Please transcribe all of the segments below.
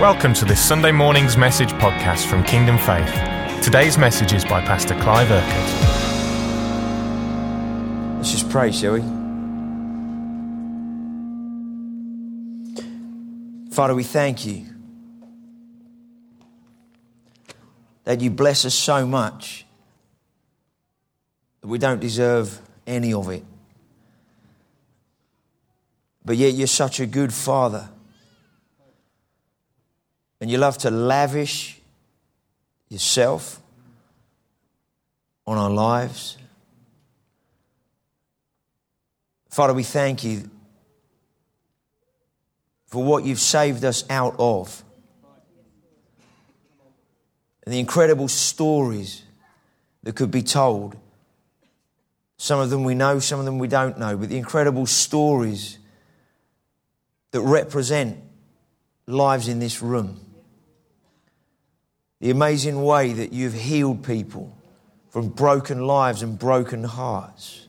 Welcome to this Sunday morning's message podcast from Kingdom Faith. Today's message is by Pastor Clive Urquhart. Let's just pray, shall we? Father, we thank you that you bless us so much that we don't deserve any of it. But yet you're such a good Father. And you love to lavish yourself on our lives. Father, we thank you for what you've saved us out of. And the incredible stories that could be told. Some of them we know, some of them we don't know. But the incredible stories that represent lives in this room. The amazing way that you've healed people from broken lives and broken hearts.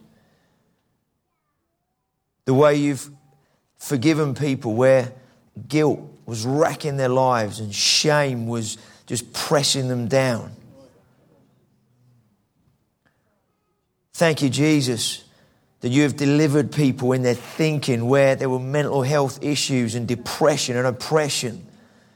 The way you've forgiven people where guilt was racking their lives and shame was just pressing them down. Thank you, Jesus, that you have delivered people in their thinking where there were mental health issues and depression and oppression.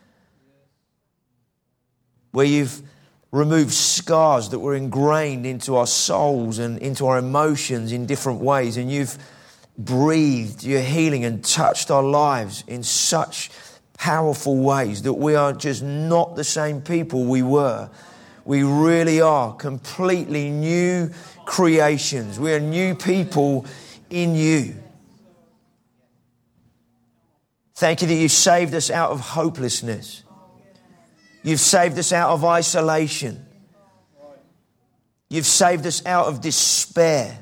Where you've removed scars that were ingrained into our souls and into our emotions in different ways. And you've breathed your healing and touched our lives in such powerful ways that we are just not the same people we were. We really are completely new creations. We are new people in you. Thank you that you saved us out of hopelessness. You've saved us out of isolation. You've saved us out of despair.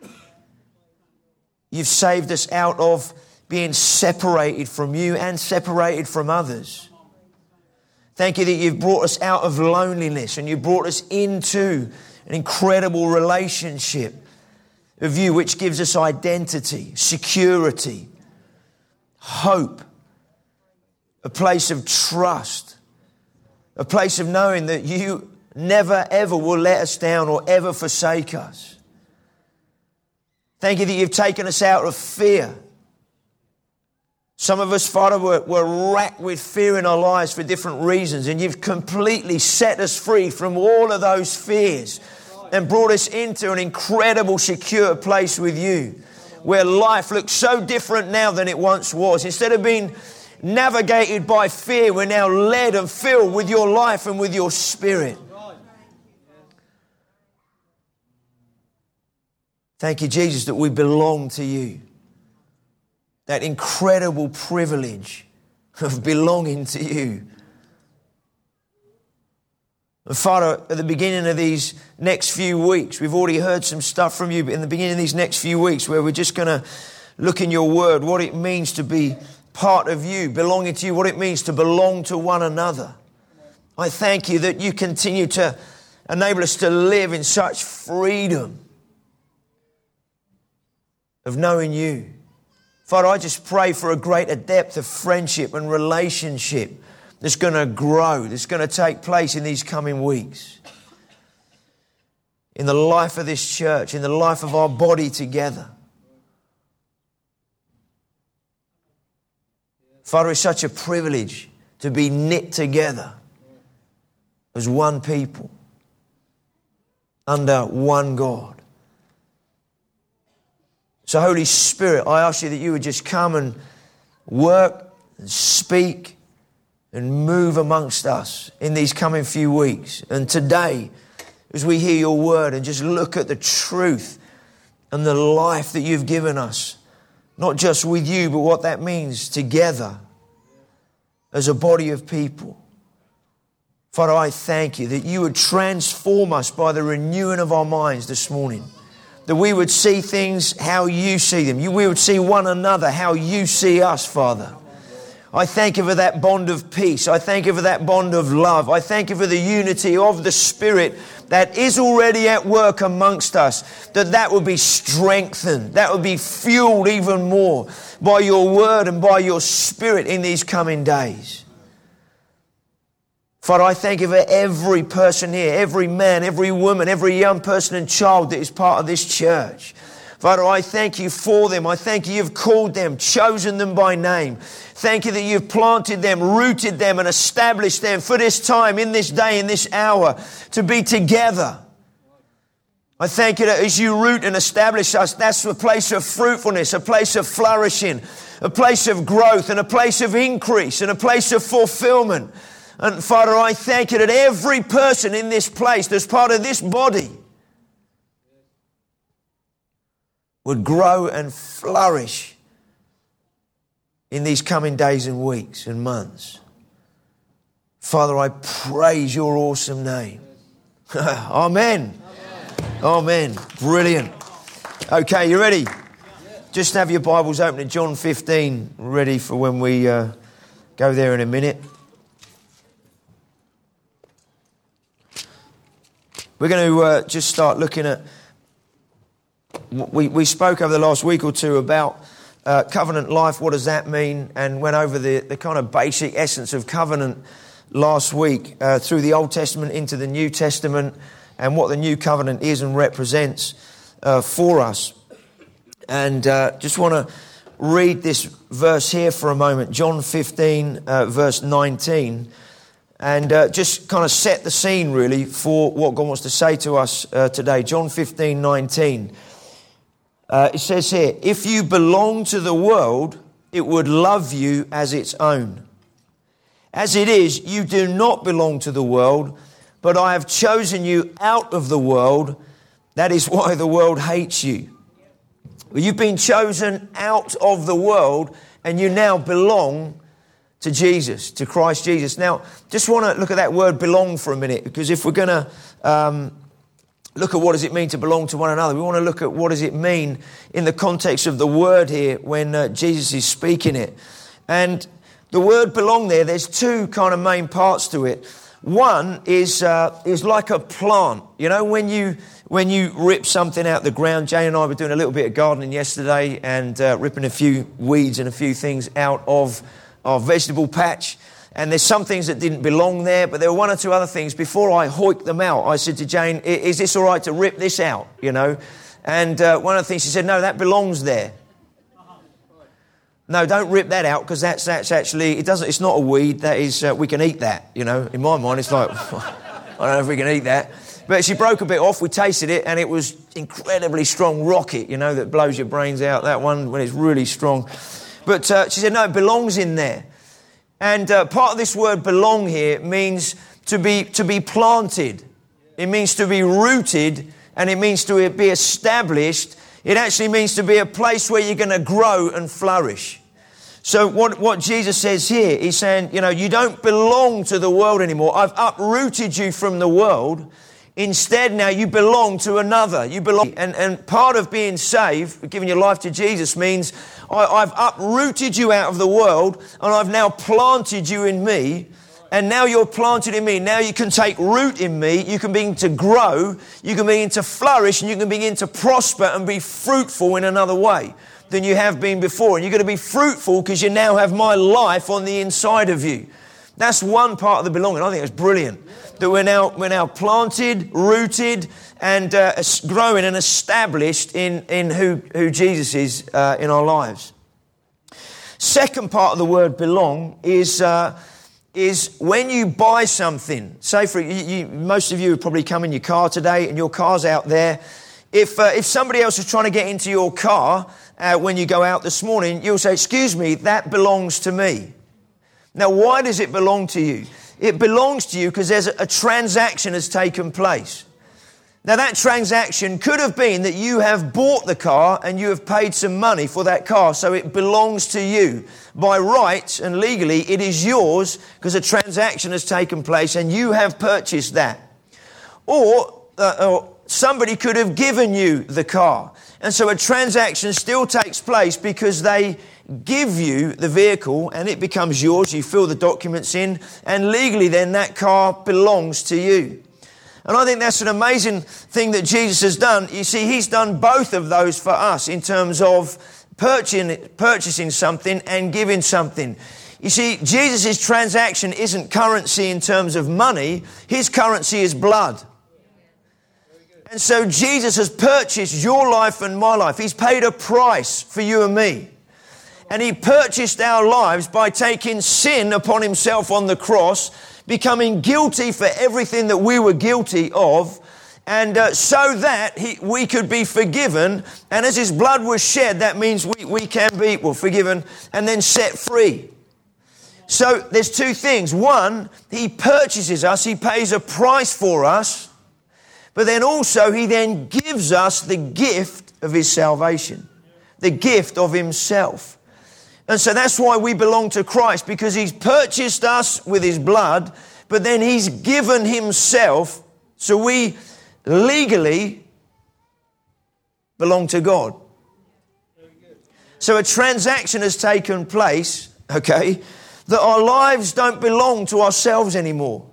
You've saved us out of being separated from you and separated from others. Thank you that you've brought us out of loneliness and you brought us into an incredible relationship of you, which gives us identity, security, hope, a place of trust. A place of knowing that you never ever will let us down or ever forsake us. Thank you that you've taken us out of fear. Some of us, Father, were racked with fear in our lives for different reasons, and you've completely set us free from all of those fears and brought us into an incredible, secure place with you, where life looks so different now than it once was. Instead of being navigated by fear, we're now led and filled with your life and with your spirit. Thank you, Jesus, that we belong to you. That incredible privilege of belonging to you. And Father, at the beginning of these next few weeks, we've already heard some stuff from you, but in the beginning of these next few weeks, where we're just going to look in your word, what it means to be part of you, belonging to you, what it means to belong to one another. I thank you that you continue to enable us to live in such freedom of knowing you. Father, I just pray for a greater depth of friendship and relationship that's going to grow, that's going to take place in these coming weeks. In the life of this church, in the life of our body together. Father, it's such a privilege to be knit together as one people, under one God. So Holy Spirit, I ask you that you would just come and work and speak and move amongst us in these coming few weeks. And today, as we hear your word and just look at the truth and the life that you've given us, not just with you, but what that means together as a body of people. Father, I thank you that you would transform us by the renewing of our minds this morning. That we would see things how you see them. We would see one another how you see us, Father. I thank you for that bond of peace. I thank you for that bond of love. I thank you for the unity of the Spirit that is already at work amongst us, that would be strengthened, that would be fueled even more by your word and by your Spirit in these coming days. Father, I thank you for every person here, every man, every woman, every young person and child that is part of this church. Father, I thank you for them. I thank you you've called them, chosen them by name. Thank you that you've planted them, rooted them and established them for this time, in this day, in this hour, to be together. I thank you that as you root and establish us, that's a place of fruitfulness, a place of flourishing, a place of growth and a place of increase and a place of fulfillment. And Father, I thank you that every person in this place that's part of this body would grow and flourish in these coming days and weeks and months. Father, I praise your awesome name. Amen. Amen. Brilliant. Okay, you ready? Just have your Bibles open to John 15, ready for when we go there in a minute. We're going to just start looking at, we spoke over the last week or two about covenant life, what does that mean, and went over the kind of basic essence of covenant last week through the Old Testament into the New Testament and what the new covenant is and represents for us. And just want to read this verse here for a moment, John 15, verse 19. And just kind of set the scene, really, for what God wants to say to us today. John 15, 19. It says here, if you belong to the world, it would love you as its own. As it is, you do not belong to the world, but I have chosen you out of the world. That is why the world hates you. Well, you've been chosen out of the world, and you now belong to Jesus, to Christ Jesus. Now, just want to look at that word belong for a minute, because if we're going to look at what does it mean to belong to one another, we want to look at what does it mean in the context of the word here when Jesus is speaking it. And the word belong there's two kind of main parts to it. One is like a plant. You know, when you rip something out the ground, Jane and I were doing a little bit of gardening yesterday and ripping a few weeds and a few things out of our vegetable patch, and there's some things that didn't belong there, but there were one or two other things. Before I hoiked them out, I said to Jane, is this all right to rip this out, you know? And one of the things she said, no, that belongs there. No, don't rip that out, because that's actually, it's not a weed, that is, we can eat that, you know? In my mind, it's like, I don't know if we can eat that. But she broke a bit off, we tasted it, and it was incredibly strong rocket, you know, that blows your brains out, that one, when it's really strong. But she said, no, it belongs in there. And part of this word belong here means to be planted. It means to be rooted, and it means to be established. It actually means to be a place where you're going to grow and flourish. So what Jesus says here, he's saying, you know, you don't belong to the world anymore. I've uprooted you from the world. Instead, now you belong to another. You belong, and part of being saved, giving your life to Jesus, means I've uprooted you out of the world, and I've now planted you in me. And now you're planted in me. Now you can take root in me. You can begin to grow. You can begin to flourish, and you can begin to prosper and be fruitful in another way than you have been before. And you're going to be fruitful because you now have my life on the inside of you. That's one part of the belonging. I think it's brilliant that we're now planted, rooted, and growing and established in who Jesus is in our lives. Second part of the word belong is when you buy something. Say for most of you have probably come in your car today, and your car's out there. If somebody else is trying to get into your car when you go out this morning, you'll say, "Excuse me, that belongs to me." Now, why does it belong to you? It belongs to you because there's a transaction has taken place. Now, that transaction could have been that you have bought the car and you have paid some money for that car, so it belongs to you. By right and legally, it is yours because a transaction has taken place and you have purchased that. Or somebody could have given you the car. And so a transaction still takes place because they give you the vehicle and it becomes yours. You fill the documents in, and legally then that car belongs to you. And I think that's an amazing thing that Jesus has done. You see, he's done both of those for us in terms of purchasing something and giving something. You see, Jesus' transaction isn't currency in terms of money. His currency is blood. And so Jesus has purchased your life and my life. He's paid a price for you and me. And he purchased our lives by taking sin upon himself on the cross, becoming guilty for everything that we were guilty of, and so that we could be forgiven. And as his blood was shed, that means we can be forgiven and then set free. So there's two things. One, he purchases us. He pays a price for us. But then also he then gives us the gift of his salvation, the gift of himself. And so that's why we belong to Christ, because he's purchased us with his blood, but then he's given himself, so we legally belong to God. So a transaction has taken place, okay, that our lives don't belong to ourselves anymore.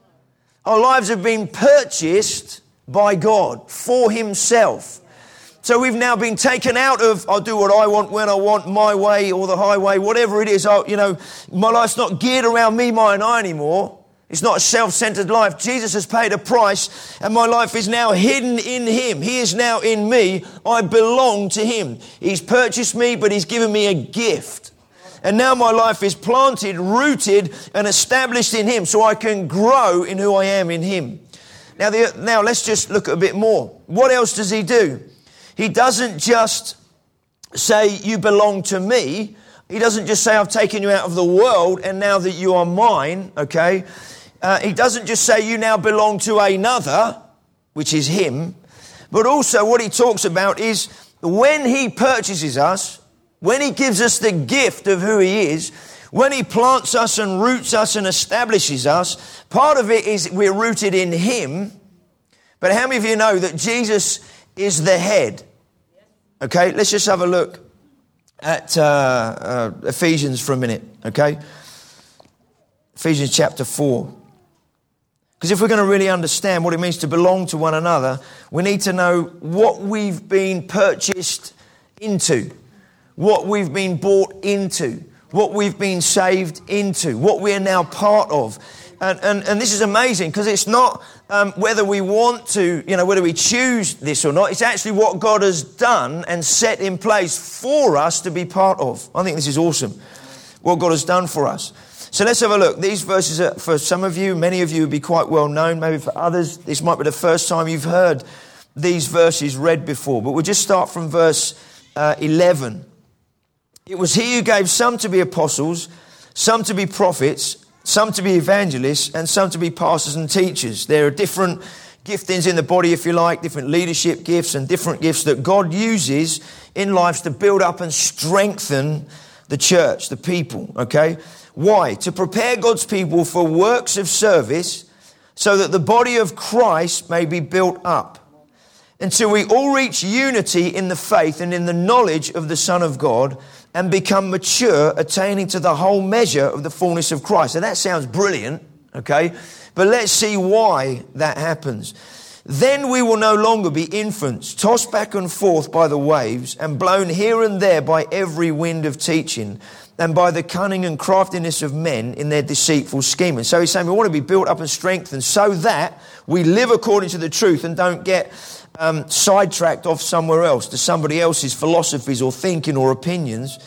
Our lives have been purchased by God for himself. So we've now been taken out of, I'll do what I want, when I want, my way or the highway, whatever it is. My life's not geared around me, my and I anymore. It's not a self-centered life. Jesus has paid a price and my life is now hidden in him. He is now in me. I belong to him. He's purchased me, but he's given me a gift. And now my life is planted, rooted and established in him, so I can grow in who I am in him. Now let's just look at a bit more. What else does he do? He doesn't just say, you belong to me. He doesn't just say, I've taken you out of the world and now that you are mine, okay? He doesn't just say, you now belong to another, which is him. But also what he talks about is when he purchases us, when he gives us the gift of who he is, when he plants us and roots us and establishes us, part of it is we're rooted in him. But how many of you know that Jesus is the head? Okay, let's just have a look at Ephesians for a minute, okay? Ephesians chapter 4. Because if we're going to really understand what it means to belong to one another, we need to know what we've been purchased into, what we've been bought into, what we've been saved into, what we are now part of. And this is amazing because it's not whether we want to, whether we choose this or not. It's actually what God has done and set in place for us to be part of. I think this is awesome, what God has done for us. So let's have a look. These verses are, for some of you, many of you would be quite well known. Maybe for others, this might be the first time you've heard these verses read before. But we'll just start from verse 11. It was he who gave some to be apostles, some to be prophets, some to be evangelists, and some to be pastors and teachers. There are different giftings in the body, if you like, different leadership gifts and different gifts that God uses in lives to build up and strengthen the church, the people, okay? Why? To prepare God's people for works of service so that the body of Christ may be built up until we all reach unity in the faith and in the knowledge of the Son of God and become mature, attaining to the whole measure of the fullness of Christ. So that sounds brilliant, okay? But let's see why that happens. Then we will no longer be infants, tossed back and forth by the waves and blown here and there by every wind of teaching and by the cunning and craftiness of men in their deceitful scheming. So he's saying we want to be built up and strengthened so that we live according to the truth and don't get sidetracked off somewhere else to somebody else's philosophies or thinking or opinions.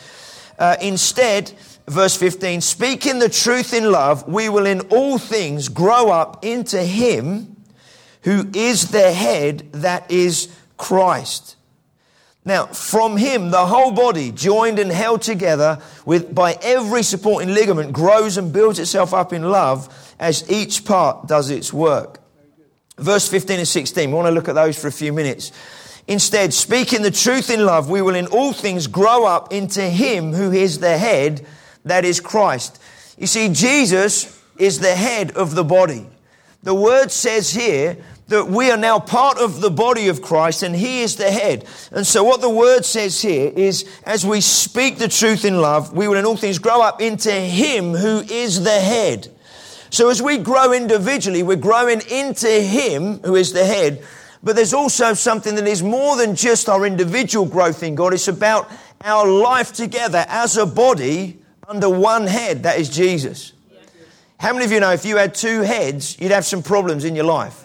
Instead, verse 15, speaking the truth in love, we will in all things grow up into him who is the head, that is Christ. Now, from him, the whole body, joined and held together by every supporting ligament, grows and builds itself up in love as each part does its work. Verse 15 and 16, we want to look at those for a few minutes. Instead, speaking the truth in love, we will in all things grow up into him who is the head, that is Christ. You see, Jesus is the head of the body. The word says here that we are now part of the body of Christ and he is the head. And so what the word says here is, as we speak the truth in love, we will in all things grow up into him who is the head. So as we grow individually, we're growing into him who is the head. But there's also something that is more than just our individual growth in God. It's about our life together as a body under one head, that is Jesus. How many of you know if you had two heads, you'd have some problems in your life?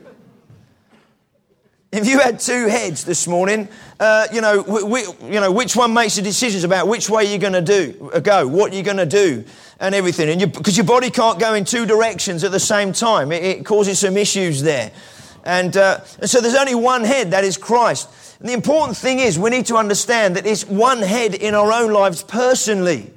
If you had two heads this morning, which one makes the decisions about which way you're going to go, what you're going to do, and everything. And because your body can't go in two directions at the same time, it causes some issues there. And so there's only one head, that is Christ. And the important thing is we need to understand that it's one head in our own lives personally.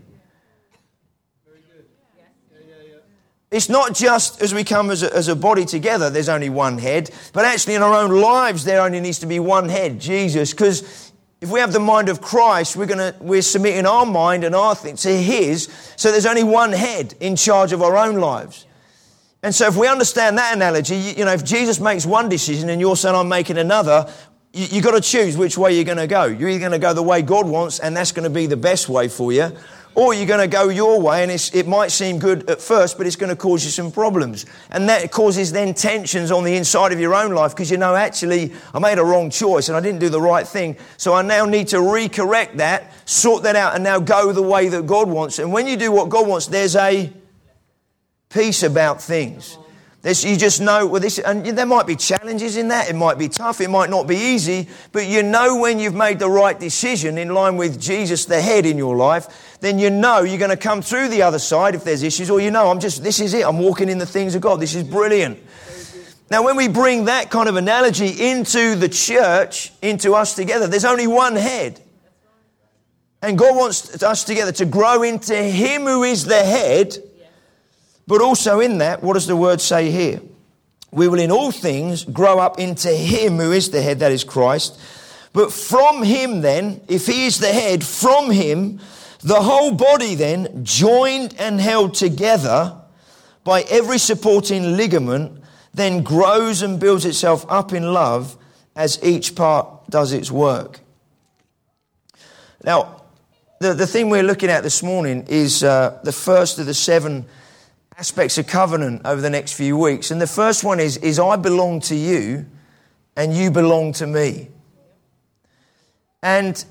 It's not just as we come as a body together, there's only one head, but actually in our own lives there only needs to be one head, Jesus. Because if we have the mind of Christ, we're submitting our mind and our thing to His, so there's only one head in charge of our own lives. And so if we understand that analogy, if Jesus makes one decision and you're saying I'm making another, you've got to choose which way you're going to go. You're either going to go the way God wants, and that's going to be the best way for you, or you're going to go your way, and it might seem good at first, but it's going to cause you some problems. And that causes then tensions on the inside of your own life, because actually, I made a wrong choice and I didn't do the right thing. So I now need to recorrect that, sort that out, and now go the way that God wants. And when you do what God wants, there's a peace about things. You just know, and there might be challenges in that. It might be tough. It might not be easy. But you know when you've made the right decision in line with Jesus, the head in your life, then you know you're going to come through the other side if there's issues, or this is it. I'm walking in the things of God. This is brilliant. Now, when we bring that kind of analogy into the church, into us together, there's only one head. And God wants us together to grow into Him who is the head. But also in that, what does the word say here? We will in all things grow up into Him who is the head, that is Christ. But from Him then, if He is the head, from Him, the whole body then, joined and held together by every supporting ligament, then grows and builds itself up in love as each part does its work. Now, the thing we're looking at this morning is the first of the 7 aspects of covenant over the next few weeks. And the first one is I belong to you and you belong to me. And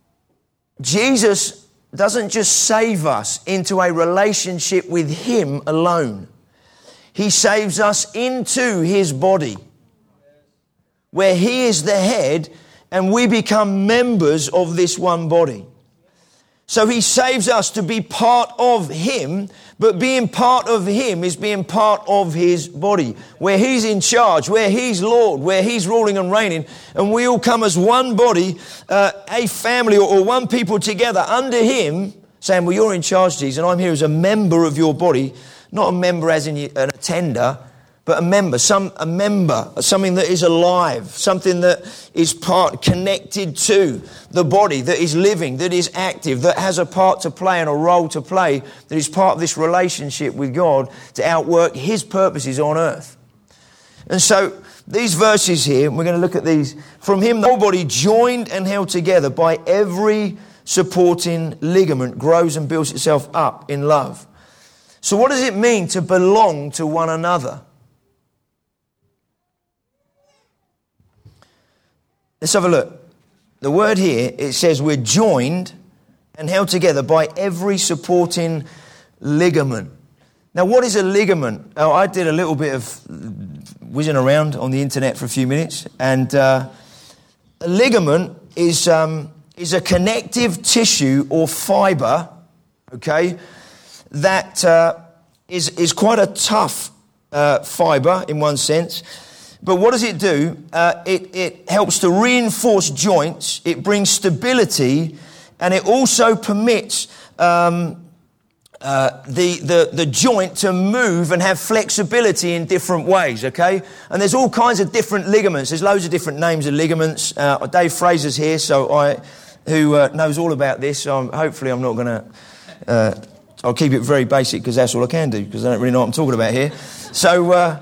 Jesus doesn't just save us into a relationship with Him alone. He saves us into His body, where He is the head and we become members of this one body. So He saves us to be part of Him, but being part of Him is being part of His body, where He's in charge, where He's Lord, where He's ruling and reigning, and we all come as one body, a family or one people together under Him, saying, well, you're in charge, Jesus, and I'm here as a member of your body, not a member as in an attender, but a member, something that is alive, something that is connected to the body, that is living, that is active, that has a part to play and a role to play, that is part of this relationship with God to outwork His purposes on earth. And so these verses here, we're going to look at these. From Him, the whole body joined and held together by every supporting ligament grows and builds itself up in love. So what does it mean to belong to one another? Let's have a look. The word here, it says we're joined and held together by every supporting ligament. Now, what is a ligament? Oh, I did a little bit of whizzing around on the internet for a few minutes, and a ligament is a connective tissue or fibre, okay, that is quite a tough fibre in one sense. But what does it do? It helps to reinforce joints, it brings stability, and it also permits the joint to move and have flexibility in different ways, okay? And there's all kinds of different ligaments. There's loads of different names of ligaments. Dave Fraser's here, who knows all about this. So hopefully I'm not going to... I'll keep it very basic because that's all I can do, because I don't really know what I'm talking about here. So...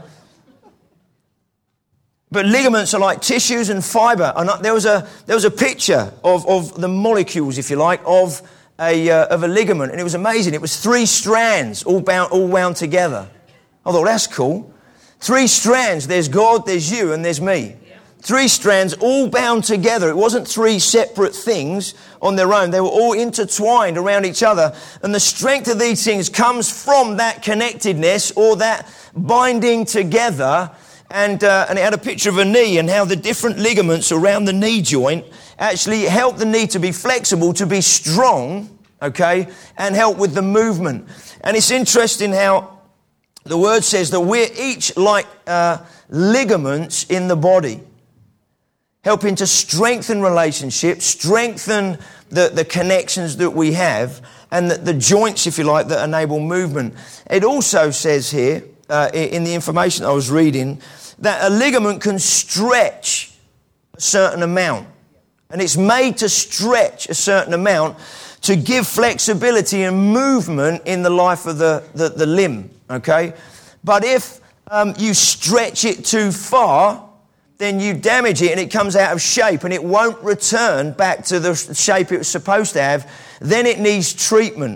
But ligaments are like tissues and fibre. And there was a picture of the molecules, if you like, of a ligament, and it was amazing. It was 3 strands all wound together. I thought, that's cool. 3 strands. There's God, there's you, and there's me. 3 strands all bound together. It wasn't 3 separate things on their own. They were all intertwined around each other. And the strength of these things comes from that connectedness or that binding together. And it had a picture of a knee and how the different ligaments around the knee joint actually help the knee to be flexible, to be strong, okay, and help with the movement. And it's interesting how the word says that we're each like ligaments in the body, helping to strengthen relationships, strengthen the connections that we have, and the joints, if you like, that enable movement. It also says here, in the information I was reading, that a ligament can stretch a certain amount. And it's made to stretch a certain amount to give flexibility and movement in the life of the limb, okay? But if you stretch it too far, then you damage it and it comes out of shape and it won't return back to the shape it was supposed to have. Then it needs treatment.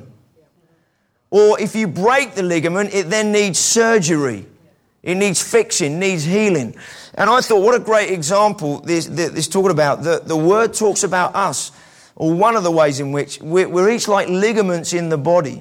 Or if you break the ligament, it then needs surgery. It needs fixing, needs healing. And I thought, what a great example this talking about. The word talks about us, or one of the ways in which we're each like ligaments in the body.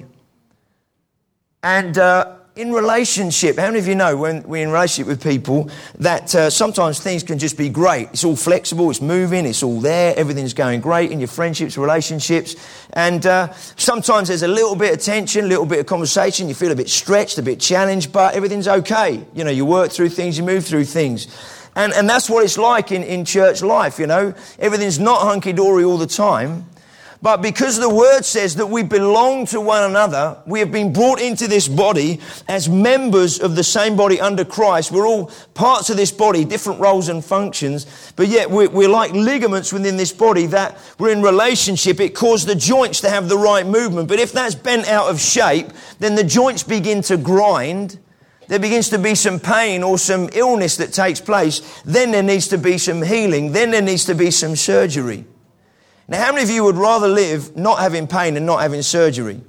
And in relationship, how many of you know when we're in relationship with people that sometimes things can just be great? It's all flexible, it's moving, it's all there, everything's going great in your friendships, relationships. And sometimes there's a little bit of tension, a little bit of conversation, you feel a bit stretched, a bit challenged, but everything's okay. You know, you work through things, you move through things. And that's what it's like in church life, you know. Everything's not hunky-dory all the time. But because the word says that we belong to one another, we have been brought into this body as members of the same body under Christ. We're all parts of this body, different roles and functions, but yet we're like ligaments within this body that we're in relationship. It causes the joints to have the right movement. But if that's bent out of shape, then the joints begin to grind. There begins to be some pain or some illness that takes place. Then there needs to be some healing. Then there needs to be some surgery. Now, how many of you would rather live not having pain and not having surgery?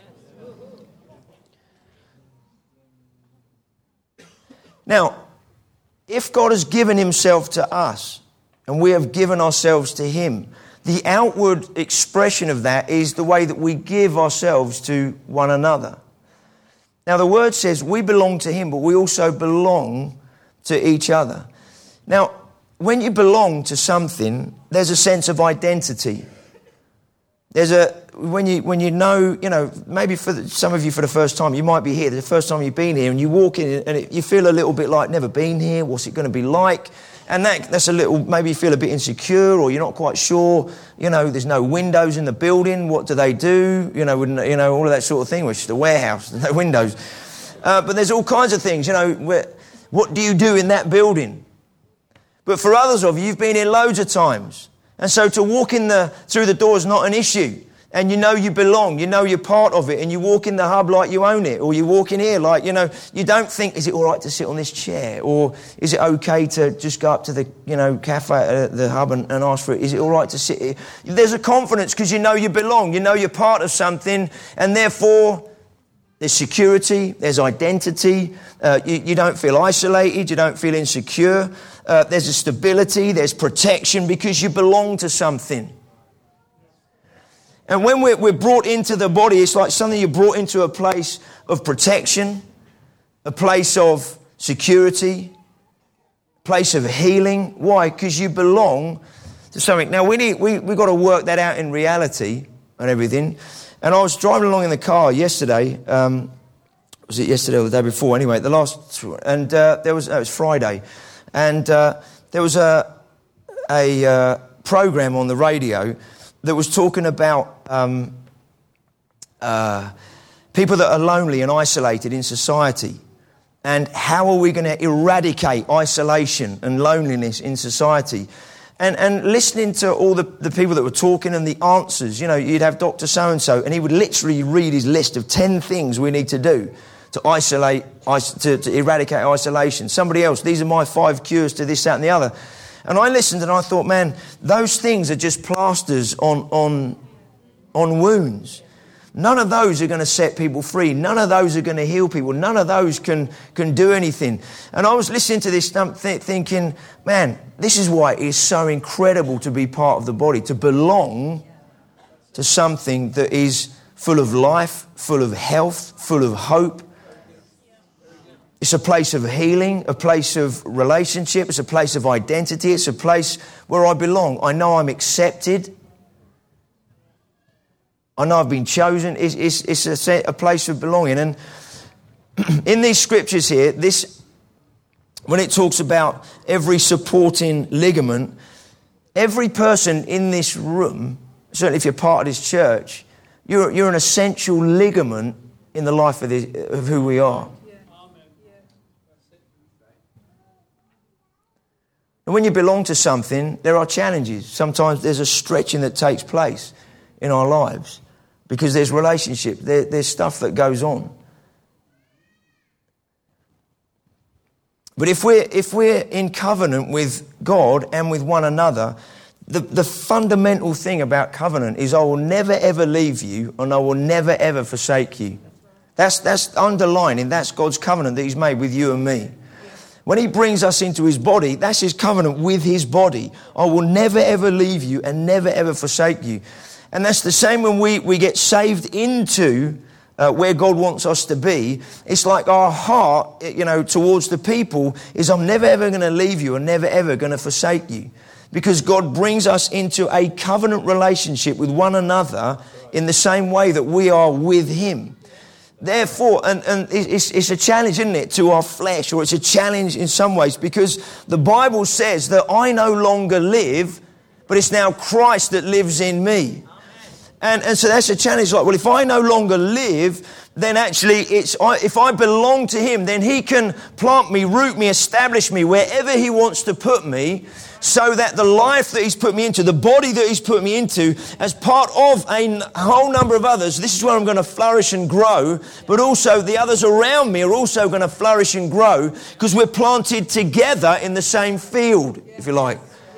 Now, if God has given himself to us and we have given ourselves to him, the outward expression of that is the way that we give ourselves to one another. Now, the word says we belong to him, but we also belong to each other. Now, when you belong to something, there's a sense of identity. When you know, maybe for some of you for the first time, you might be here, the first time you've been here, and you walk in and you feel a little bit like, never been here, what's it going to be like? And that's a little, maybe you feel a bit insecure or you're not quite sure, there's no windows in the building, what do they do? All of that sort of thing, which is the warehouse, no windows. But there's all kinds of things, what do you do in that building? But for others of you, you've been in loads of times. And so to walk through the door is not an issue. And you belong, you're part of it. And you walk in the hub like you own it. Or you walk in here like, you don't think, is it all right to sit on this chair? Or is it okay to just go up to the, cafe at the hub and ask for it? Is it all right to sit here? There's a confidence because you belong. You're part of something. And therefore, there's security, there's identity. You don't feel isolated, you don't feel insecure. There's a stability, there's protection because you belong to something. And when we're brought into the body, it's like something you're brought into a place of protection, a place of security, a place of healing. Why? Because you belong to something. Now, we've got to work that out in reality and everything. And I was driving along in the car yesterday. Was it yesterday or the day before? Anyway, it was Friday. And there was a program on the radio that was talking about people that are lonely and isolated in society. And how are we going to eradicate isolation and loneliness in society? And listening to all the people that were talking and the answers, you'd have Dr. So-and-so, and he would literally read his list of 10 things we need to do to to eradicate isolation. Somebody else, these are my 5 cures to this, that and the other. And I listened and I thought, man, those things are just plasters on wounds. None of those are going to set people free. None of those are going to heal people. None of those can do anything. And I was listening to this thinking, man, this is why it is so incredible to be part of the body, to belong to something that is full of life, full of health, full of hope. It's a place of healing, a place of relationship. It's a place of identity. It's a place where I belong. I know I'm accepted. I know I've been chosen. It's a place of belonging. And in these scriptures here, when it talks about every supporting ligament, every person in this room, certainly if you're part of this church, you're an essential ligament in the life of who we are. And when you belong to something, there are challenges. Sometimes there's a stretching that takes place in our lives because there's relationship, there's stuff that goes on. But if we're in covenant with God and with one another, the fundamental thing about covenant is I will never ever leave you and I will never ever forsake you. That's underlining, that's God's covenant that He's made with you and me. When He brings us into His body, that's His covenant with His body. I will never ever leave you and never ever forsake you. And that's the same when we get saved into where God wants us to be. It's like our heart, towards the people is I'm never ever going to leave you and never ever going to forsake you. Because God brings us into a covenant relationship with one another in the same way that we are with Him. Therefore, and it's a challenge, isn't it, to our flesh, or it's a challenge in some ways, because the Bible says that I no longer live, but it's now Christ that lives in me. And so that's a challenge. Like, well, if I no longer live, then actually if I belong to Him, then He can plant me, root me, establish me wherever He wants to put me, so that the life that He's put me into, the body that He's put me into, as part of a whole number of others, this is where I'm going to flourish and grow, but also the others around me are also going to flourish and grow because we're planted together in the same field, if you like.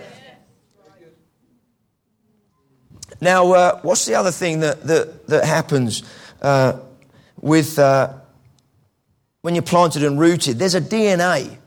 Now, what's the other thing that happens with when you're planted and rooted? There's a DNA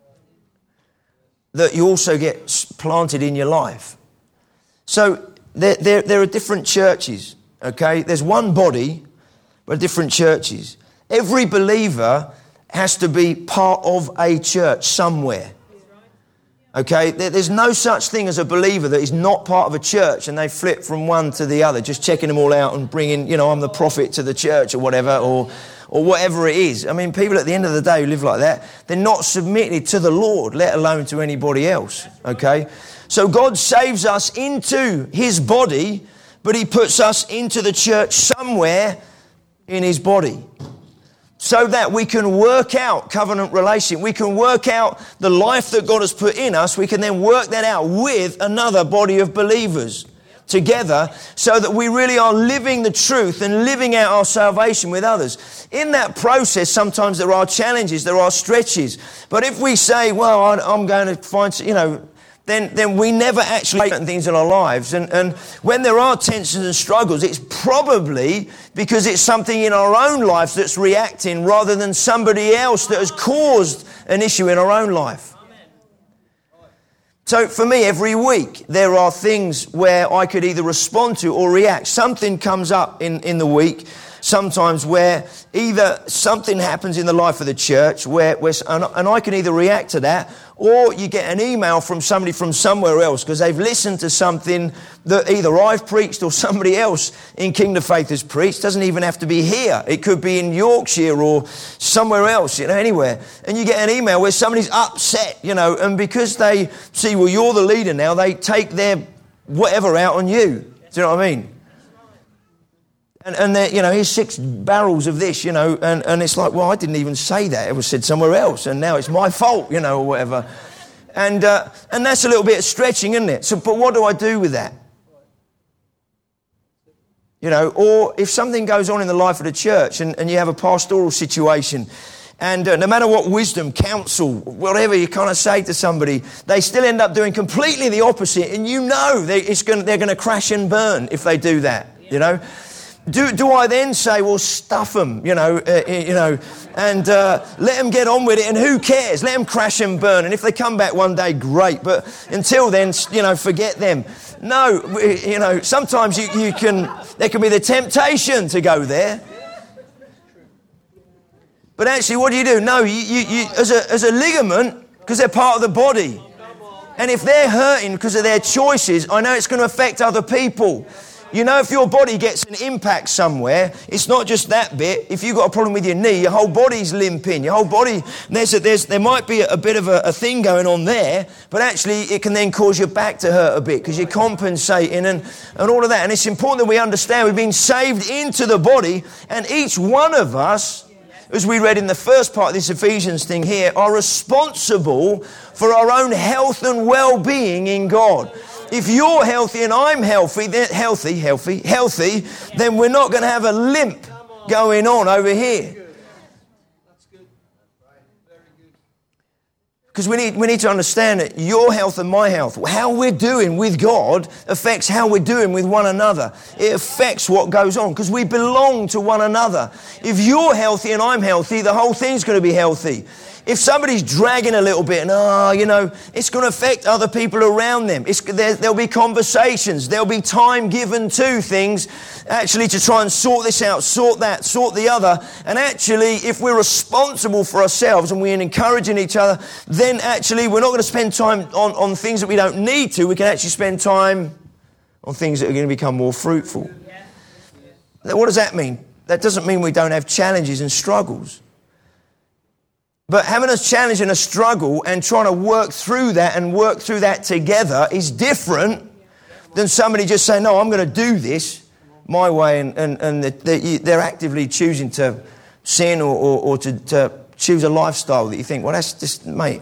that you also get planted in your life. So there are different churches, okay? There's one body, but different churches. Every believer has to be part of a church somewhere. Okay, there's no such thing as a believer that is not part of a church and they flip from one to the other, just checking them all out and bringing, I'm the prophet to the church or whatever, or whatever it is. I mean, people at the end of the day who live like that, they're not submitted to the Lord, let alone to anybody else. Okay, so God saves us into His body, but He puts us into the church somewhere in His body, so that we can work out covenant relationship. We can work out the life that God has put in us. We can then work that out with another body of believers together, so that we really are living the truth and living out our salvation with others. In that process, sometimes there are challenges, there are stretches. But if we say, well, I'm going to find, then we never actually do things in our lives. And when there are tensions and struggles, it's probably because it's something in our own lives that's reacting rather than somebody else that has caused an issue in our own life. So for me, every week, there are things where I could either respond to or react. Something comes up in the week, sometimes where either something happens in the life of the church and I can either react to that, or you get an email from somebody from somewhere else because they've listened to something that either I've preached or somebody else in Kingdom Faith has preached. It doesn't even have to be here. It could be in Yorkshire or somewhere else, anywhere. And you get an email where somebody's upset, and because they see, well, you're the leader now, they take their whatever out on you. Do you know what I mean? And here's 6 barrels of this, and it's like, well, I didn't even say that. It was said somewhere else, and now it's my fault, or whatever. And that's a little bit of stretching, isn't it? So, but what do I do with that? Or if something goes on in the life of the church and you have a pastoral situation, and no matter what wisdom, counsel, whatever you kind of say to somebody, they still end up doing completely the opposite, and they're going to crash and burn if they do that, Do I then say, well, stuff them, and let them get on with it, and who cares? Let them crash and burn, and if they come back one day, great. But until then, forget them. No, sometimes there can be the temptation to go there. But actually, what do? No, you as a ligament, because they're part of the body. And if they're hurting because of their choices, I know it's going to affect other people. If your body gets an impact somewhere, it's not just that bit. If you've got a problem with your knee, your whole body's limping. Your whole body, there might be a bit of a thing going on there, but actually it can then cause your back to hurt a bit because you're compensating and all of that. And it's important that we understand we've been saved into the body, and each one of us, as we read in the first part of this Ephesians thing here, are responsible for our own health and well-being in God. If you're healthy and I'm healthy, then we're not going to have a limp going on over here. Because we need to understand that your health and my health, how we're doing with God, affects how we're doing with one another. It affects what goes on because we belong to one another. If you're healthy and I'm healthy, the whole thing's going to be healthy. If somebody's dragging a little bit and, it's going to affect other people around them. There'll be conversations. There'll be time given to things actually to try and sort this out, sort that, sort the other. And actually, if we're responsible for ourselves and we're encouraging each other, then actually we're not going to spend time on things that we don't need to. We can actually spend time on things that are going to become more fruitful. What does that mean? That doesn't mean we don't have challenges and struggles. But having a challenge and a struggle and trying to work through that together is different than somebody just saying, no, I'm going to do this my way, and they're actively choosing to sin or to choose a lifestyle that you think, well, that's just, mate.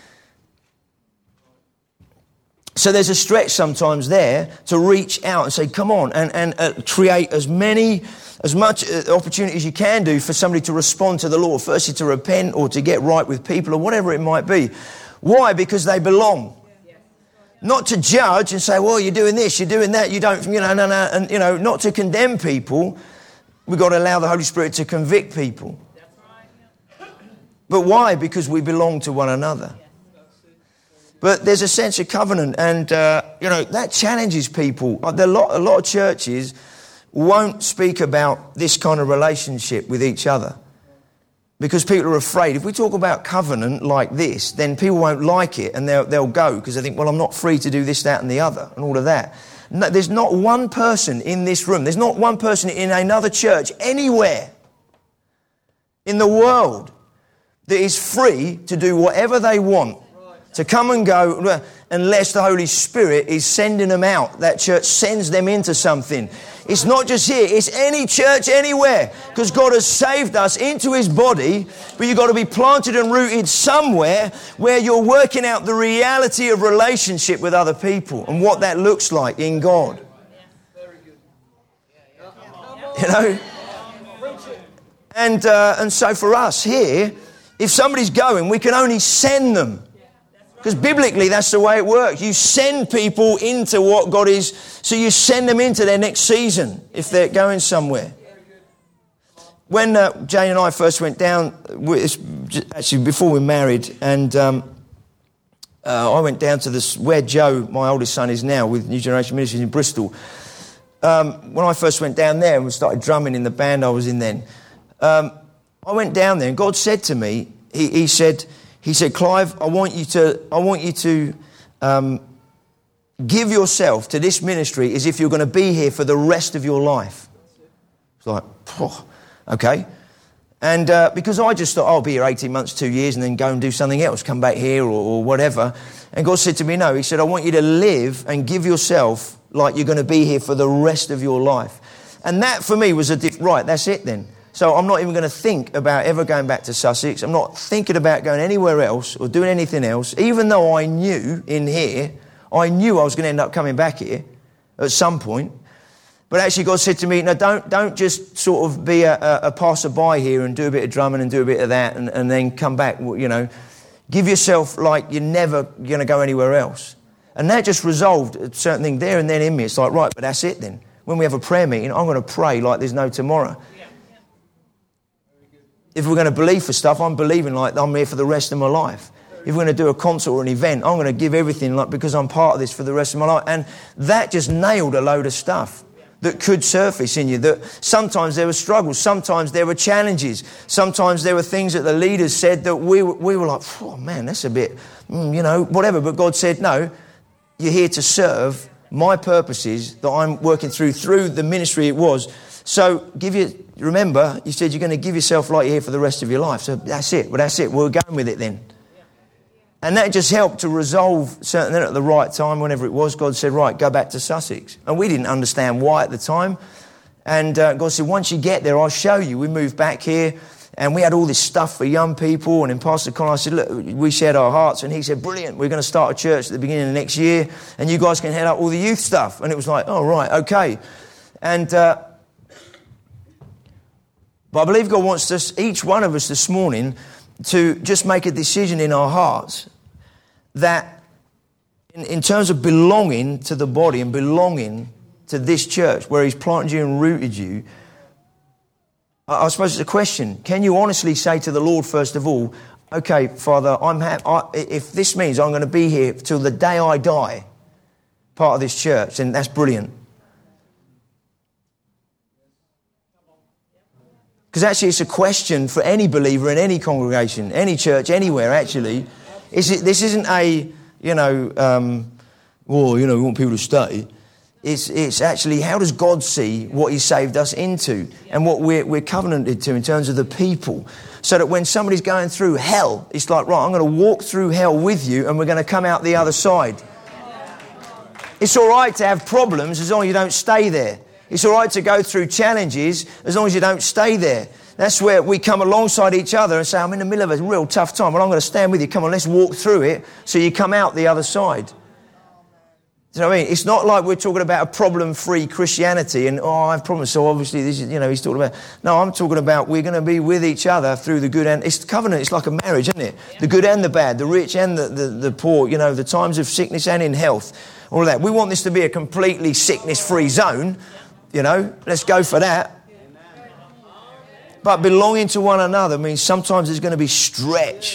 So there's a stretch sometimes there to reach out and say, come on, and create as much opportunity as you can do for somebody to respond to the Lord. Firstly, to repent or to get right with people or whatever it might be. Why? Because they belong. Not to judge and say, well, you're doing this, you're doing that, you don't, no. And, not to condemn people. We've got to allow the Holy Spirit to convict people. But why? Because we belong to one another. But there's a sense of covenant, and, that challenges people. A lot of churches won't speak about this kind of relationship with each other because people are afraid. If we talk about covenant like this, then people won't like it and they'll go because they think, well, I'm not free to do this, that and the other and all of that. No, there's not one person in this room, there's not one person in another church anywhere in the world that is free to do whatever they want, to come and go, unless the Holy Spirit is sending them out. That church sends them into something. It's not just here, it's any church anywhere, because God has saved us into His body, but you've got to be planted and rooted somewhere where you're working out the reality of relationship with other people and what that looks like in God. And so for us here, if somebody's going, we can only send them. Because biblically, that's the way it works. You send people into what God is. So you send them into their next season if they're going somewhere. When Jane and I first went down, actually before we were married, and I went down to this where Joe, my oldest son, is now with New Generation Ministries in Bristol. When I first went down there and we started drumming in the band I was in then, I went down there and God said to me, He said, Clive, I want you to give yourself to this ministry as if you're going to be here for the rest of your life. It's like, okay. And because I just thought, I'll be here 18 months, 2 years, and then go and do something else, come back here or whatever. And God said to me, no. He said, I want you to live and give yourself like you're going to be here for the rest of your life. And that for me was right, that's it then. So I'm not even going to think about ever going back to Sussex. I'm not thinking about going anywhere else or doing anything else, even though I knew in here, I knew I was going to end up coming back here at some point. But actually God said to me, no, don't just sort of be a passerby here and do a bit of drumming and do a bit of that and then come back, Give yourself like you're never going to go anywhere else. And that just resolved a certain thing there and then in me. It's like, right, but that's it then. When we have a prayer meeting, I'm going to pray like there's no tomorrow. If we're going to believe for stuff, I'm believing like I'm here for the rest of my life. If we're going to do a concert or an event, I'm going to give everything like because I'm part of this for the rest of my life. And that just nailed a load of stuff that could surface in you. That sometimes there were struggles, sometimes there were challenges, sometimes there were things that the leaders said that we were like, oh man, that's a bit, whatever. But God said, no, you're here to serve my purposes that I'm working through the ministry it was. So remember, you said you're going to give yourself like you're here for the rest of your life. So that's it. Well, that's it. We're going with it then. And that just helped to resolve certain. Then at the right time, whenever it was, God said, right, go back to Sussex. And we didn't understand why at the time. And God said, once you get there, I'll show you. We moved back here and we had all this stuff for young people. And then Pastor Colin, I said, look, we shared our hearts. And he said, brilliant, we're going to start a church at the beginning of next year. And you guys can head up all the youth stuff. And it was like, oh, right, okay. And but I believe God wants us, each one of us this morning, to just make a decision in our hearts that in terms of belonging to the body and belonging to this church where He's planted you and rooted you, I suppose it's a question. Can you honestly say to the Lord, first of all, okay, Father, if this means I'm going to be here till the day I die, part of this church, then that's brilliant. Because actually it's a question for any believer in any congregation, any church, anywhere actually. This isn't we want people to stay. It's actually, how does God see what He's saved us into and what we're covenanted to in terms of the people? So that when somebody's going through hell, it's like, right, I'm going to walk through hell with you and we're going to come out the other side. It's all right to have problems as long as you don't stay there. It's all right to go through challenges as long as you don't stay there. That's where we come alongside each other and say, I'm in the middle of a real tough time. Well, I'm going to stand with you. Come on, let's walk through it so you come out the other side. Do you know what I mean? It's not like we're talking about a problem-free Christianity and, I have problems, so obviously this is, he's talking about... No, I'm talking about we're going to be with each other through the good and... It's the covenant, it's like a marriage, isn't it? The good and the bad, the rich and the poor, the times of sickness and in health, all of that. We want this to be a completely sickness-free zone. Let's go for that. But belonging to one another means sometimes there's going to be stretch.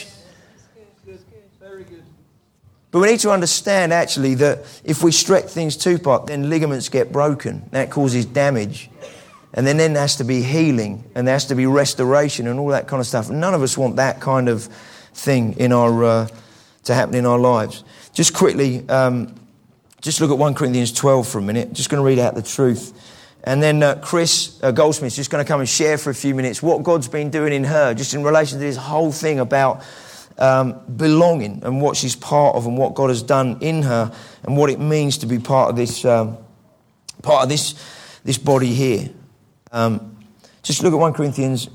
But we need to understand actually that if we stretch things too far, then ligaments get broken. That causes damage. And then there has to be healing and there has to be restoration and all that kind of stuff. None of us want that kind of thing to happen in our lives. Just quickly, just look at 1 Corinthians 12 for a minute. Just going to read out the truth. And then Chris Goldsmith's just going to come and share for a few minutes what God's been doing in her, just in relation to this whole thing about belonging and what she's part of and what God has done in her and what it means to be part of this this body here. Just look at 1 Corinthians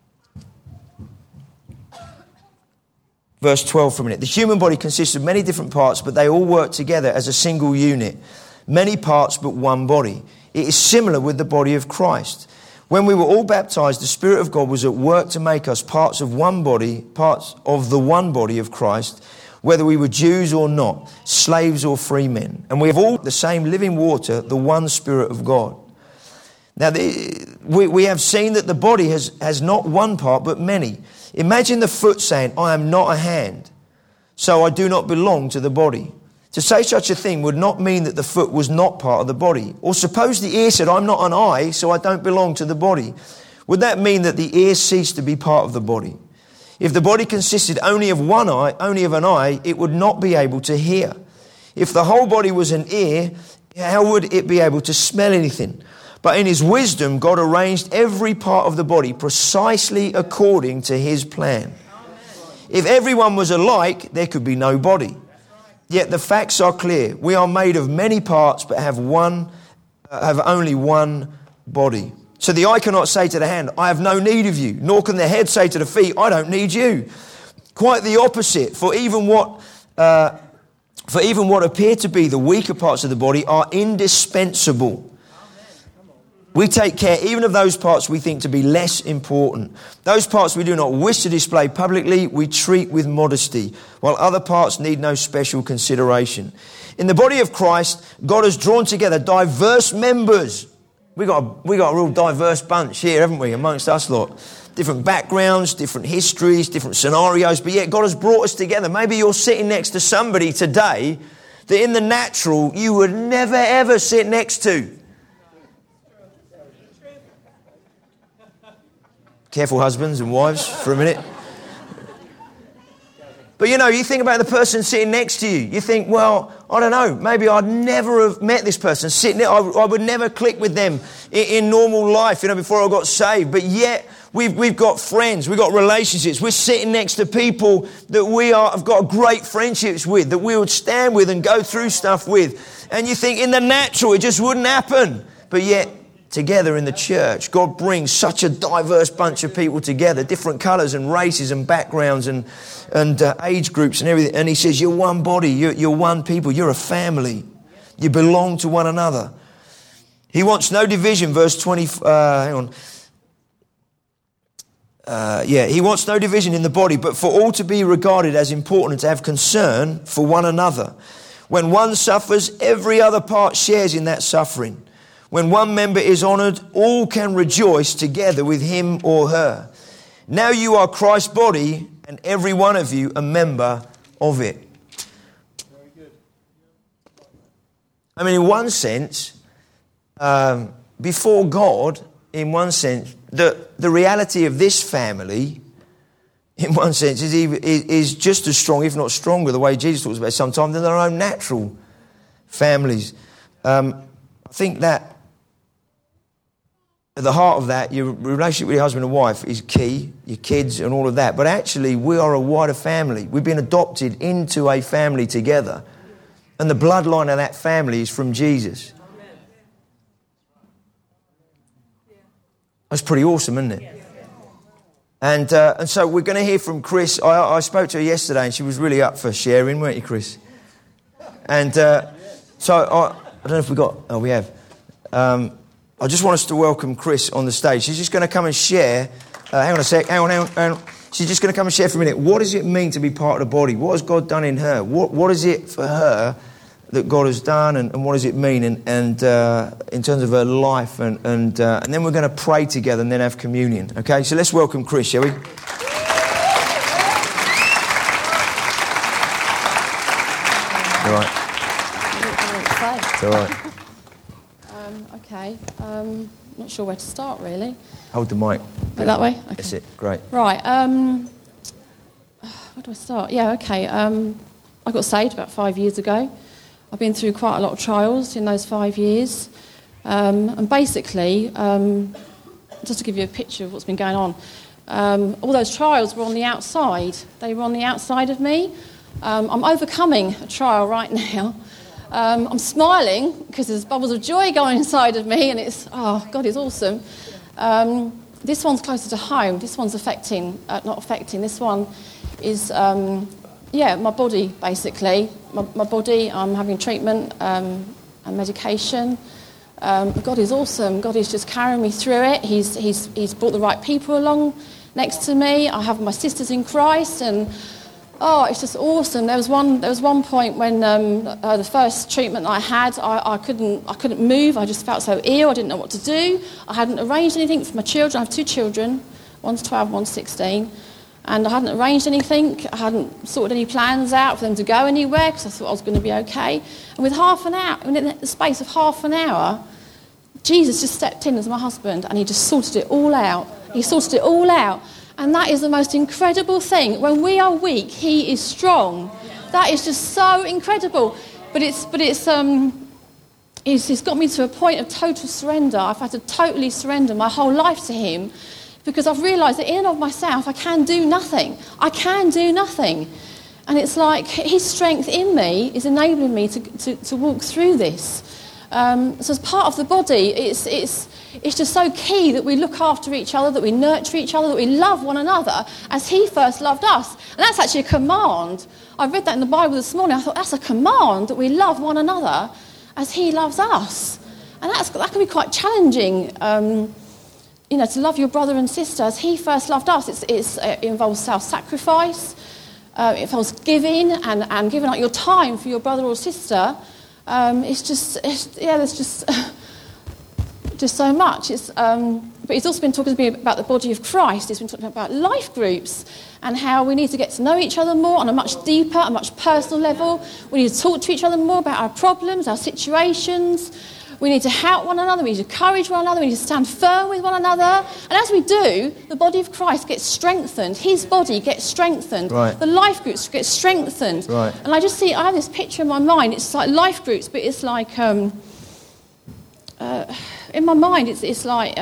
verse 12 for a minute. The human body consists of many different parts, but they all work together as a single unit. Many parts, but one body. It is similar with the body of Christ. When we were all baptized, the Spirit of God was at work to make us parts of the one body of Christ, whether we were Jews or not, slaves or free men. And we have all the same living water, the one Spirit of God. Now, we have seen that the body has not one part, but many. Imagine the foot saying, I am not a hand, so I do not belong to the body. To say such a thing would not mean that the foot was not part of the body. Or suppose the ear said, I'm not an eye, so I don't belong to the body. Would that mean that the ear ceased to be part of the body? If the body consisted only of one eye, only of an eye, it would not be able to hear. If the whole body was an ear, how would it be able to smell anything? But in His wisdom, God arranged every part of the body precisely according to His plan. If everyone was alike, there could be no body. Yet the facts are clear. We are made of many parts, but have only one body. So the eye cannot say to the hand, I have no need of you. Nor can the head say to the feet, I don't need you. Quite the opposite. For even what appear to be the weaker parts of the body are indispensable. We take care even of those parts we think to be less important. Those parts we do not wish to display publicly, we treat with modesty, while other parts need no special consideration. In the body of Christ, God has drawn together diverse members We got a real diverse bunch here, haven't we, amongst us lot? Different backgrounds, different histories, different scenarios, but yet God has brought us together. Maybe you're sitting next to somebody today that in the natural you would never ever sit next to. Careful, husbands and wives, for a minute. But you think about the person sitting next to you. You think, well, I don't know, maybe I'd never have met this person sitting there. I would never click with them in normal life, before I got saved. But yet, we've got friends, we've got relationships. We're sitting next to people that have got great friendships with, that we would stand with and go through stuff with. And you think in the natural, it just wouldn't happen. But yet, together in the church, God brings such a diverse bunch of people together, different colours and races and backgrounds and age groups and everything. And he says, you're one body, you're one people, you're a family. You belong to one another. He wants no division, verse 20, he wants no division in the body, but for all to be regarded as important and to have concern for one another. When one suffers, every other part shares in that suffering. When one member is honoured, all can rejoice together with him or her. Now you are Christ's body, and every one of you a member of it. Very good. In one sense, before God, in one sense, the reality of this family, in one sense, is just as strong, if not stronger, the way Jesus talks about it sometimes, than their own natural families. I think that at the heart of that, your relationship with your husband and wife is key, your kids and all of that. But actually, we are a wider family. We've been adopted into a family together. And the bloodline of that family is from Jesus. That's pretty awesome, isn't it? And so we're going to hear from Chris. I spoke to her yesterday and she was really up for sharing, weren't you, Chris? And so I don't know if we got... Oh, we have. I just want us to welcome Chris on the stage. She's just going to come and share. Hang on a sec. Hang on. She's just going to come and share for a minute. What does it mean to be part of the body? What has God done in her? What is it for her that God has done, and what does it mean? And in terms of her life, and then we're going to pray together and then have communion. Okay, so let's welcome Chris, shall we? All right. It's all right. Okay, not sure where to start, really. Hold the mic. Go that way? Okay. That's it, great. Right, where do I start? Yeah, okay. I got saved about 5 years ago. I've been through quite a lot of trials in those 5 years. And basically, just to give you a picture of what's been going on, all those trials were on the outside. They were on the outside of me. I'm overcoming a trial right now. I'm smiling because there's bubbles of joy going inside of me, and it's, God is awesome. This one's closer to home. This one's not affecting. This one is, my body, basically. My body, I'm having treatment and medication. God is awesome. God is just carrying me through it. He's brought the right people along next to me. I have my sisters in Christ, and it's just awesome. There was one point when the first treatment I had, I couldn't move. I just felt so ill. I didn't know what to do. I hadn't arranged anything for my children. I have 2 children. One's 12, one's 16. And I hadn't arranged anything. I hadn't sorted any plans out for them to go anywhere because I thought I was going to be okay. And with half an hour, in the space of half an hour, Jesus just stepped in as my husband and he just sorted it all out. He sorted it all out. And that is the most incredible thing. When we are weak, he is strong. That is just so incredible. But it's got me to a point of total surrender. I've had to totally surrender my whole life to him because I've realised that in and of myself, I can do nothing. I can do nothing. And it's like his strength in me is enabling me to walk through this. So as part of the body, it's just so key that we look after each other, that we nurture each other, that we love one another as he first loved us. And that's actually a command. I read that in the Bible this morning. I thought that's a command, that we love one another as he loves us. And that can be quite challenging, to love your brother and sister as he first loved us. It involves self-sacrifice. It involves giving and giving up your time for your brother or sister. There's just just so much. But he's also been talking to me about the body of Christ. He's been talking about life groups and how we need to get to know each other more on a much deeper, a much personal level. We need to talk to each other more about our problems, our situations. We need to help one another. We need to encourage one another. We need to stand firm with one another. And as we do, the body of Christ gets strengthened. His body gets strengthened. Right. The life groups get strengthened. Right. And I have this picture in my mind. It's like life groups, but it's like, in my mind, it's like,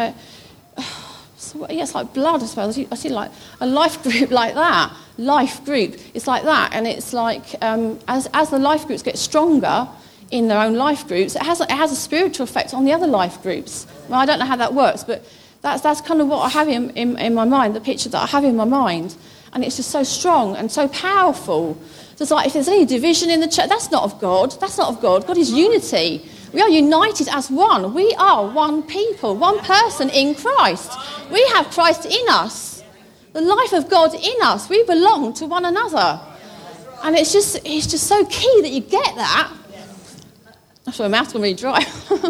it's like blood, I suppose. I see like a life group like that. Life group. It's like that. And it's like, as the life groups get stronger in their own life groups, it has a spiritual effect on the other life groups. Well, I don't know how that works, but that's kind of what I have in my mind, the picture that I have in my mind. And it's just so strong and so powerful. Just like if there's any division in the church, that's not of God. That's not of God. God is unity. We are united as one. We are one people, one person in Christ. We have Christ in us, the life of God in us. We belong to one another. And it's just so key that you get that. I'm sorry, my mouth's going really dry.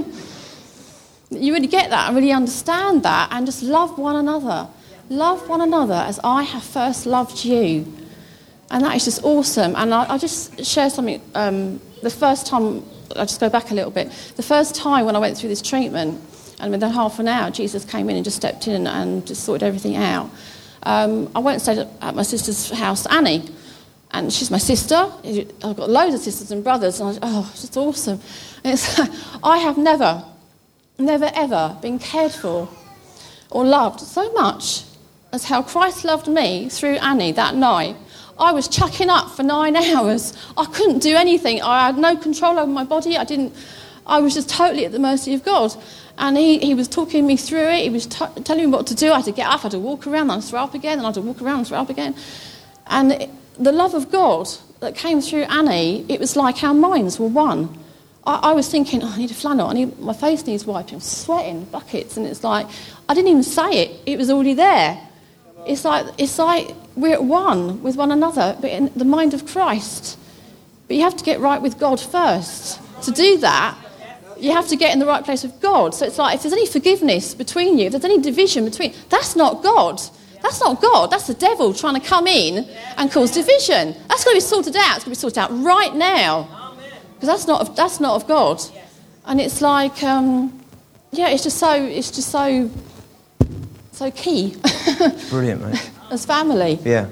You really get that and really understand that and just love one another. Love one another as I have first loved you. And that is just awesome. And I'll just share something. The first time, I'll just go back a little bit. The first time when I went through this treatment, and within half an hour, Jesus came in and just stepped in and just sorted everything out. I went and stayed at my sister's house, Annie. And she's my sister. I've got loads of sisters and brothers. And it's just awesome. And I have never, ever been cared for or loved so much as how Christ loved me through Annie that night. I was chucking up for 9 hours. I couldn't do anything. I had no control over my body. I was just totally at the mercy of God. And he was talking me through it. He was telling me what to do. I had to get up, I had to walk around, and throw up again, and I had to walk around and throw up again. And the love of God that came through Annie, it was like our minds were one. I was thinking, I need a flannel, my face needs wiping, I'm sweating, buckets, and it's like, I didn't even say it, it was already there. It's like we're at one with one another, but in the mind of Christ. But you have to get right with God first. To do that, you have to get in the right place with God. So it's like, if there's any forgiveness between you, if there's any division between, that's not God. That's not God. That's the devil trying to come in and cause division. That's going to be sorted out. It's going to be sorted out right now. Because that's not of God. And it's like, it's just so key. Brilliant, mate. As family. Yeah.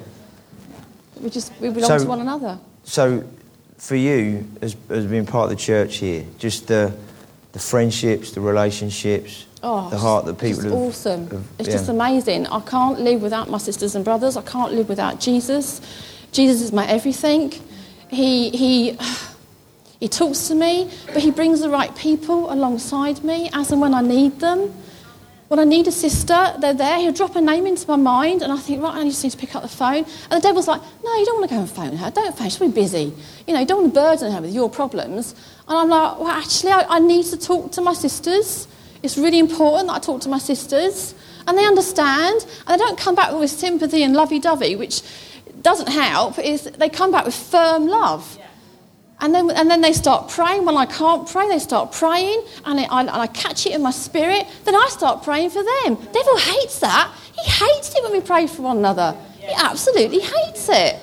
We belong to one another. So, for you, as being part of the church here, just the friendships, the relationships, the heart that people have... It's awesome. It's just amazing. I can't live without my sisters and brothers. I can't live without Jesus. Jesus is my everything. He talks to me, but he brings the right people alongside me as and when I need them. When I need a sister, they're there. He'll drop a name into my mind, and I think, right, I just need to pick up the phone. And the devil's like, no, you don't want to go and phone her. Don't phone her. She's really busy. You don't want to burden her with your problems. And I'm like, well, actually, I need to talk to my sisters. It's really important that I talk to my sisters. And they understand. And they don't come back with sympathy and lovey-dovey, which doesn't help. They come back with firm love. And then they start praying. When I can't pray, they start praying. And I catch it in my spirit. Then I start praying for them. The devil hates that. He hates it when we pray for one another. He absolutely hates it.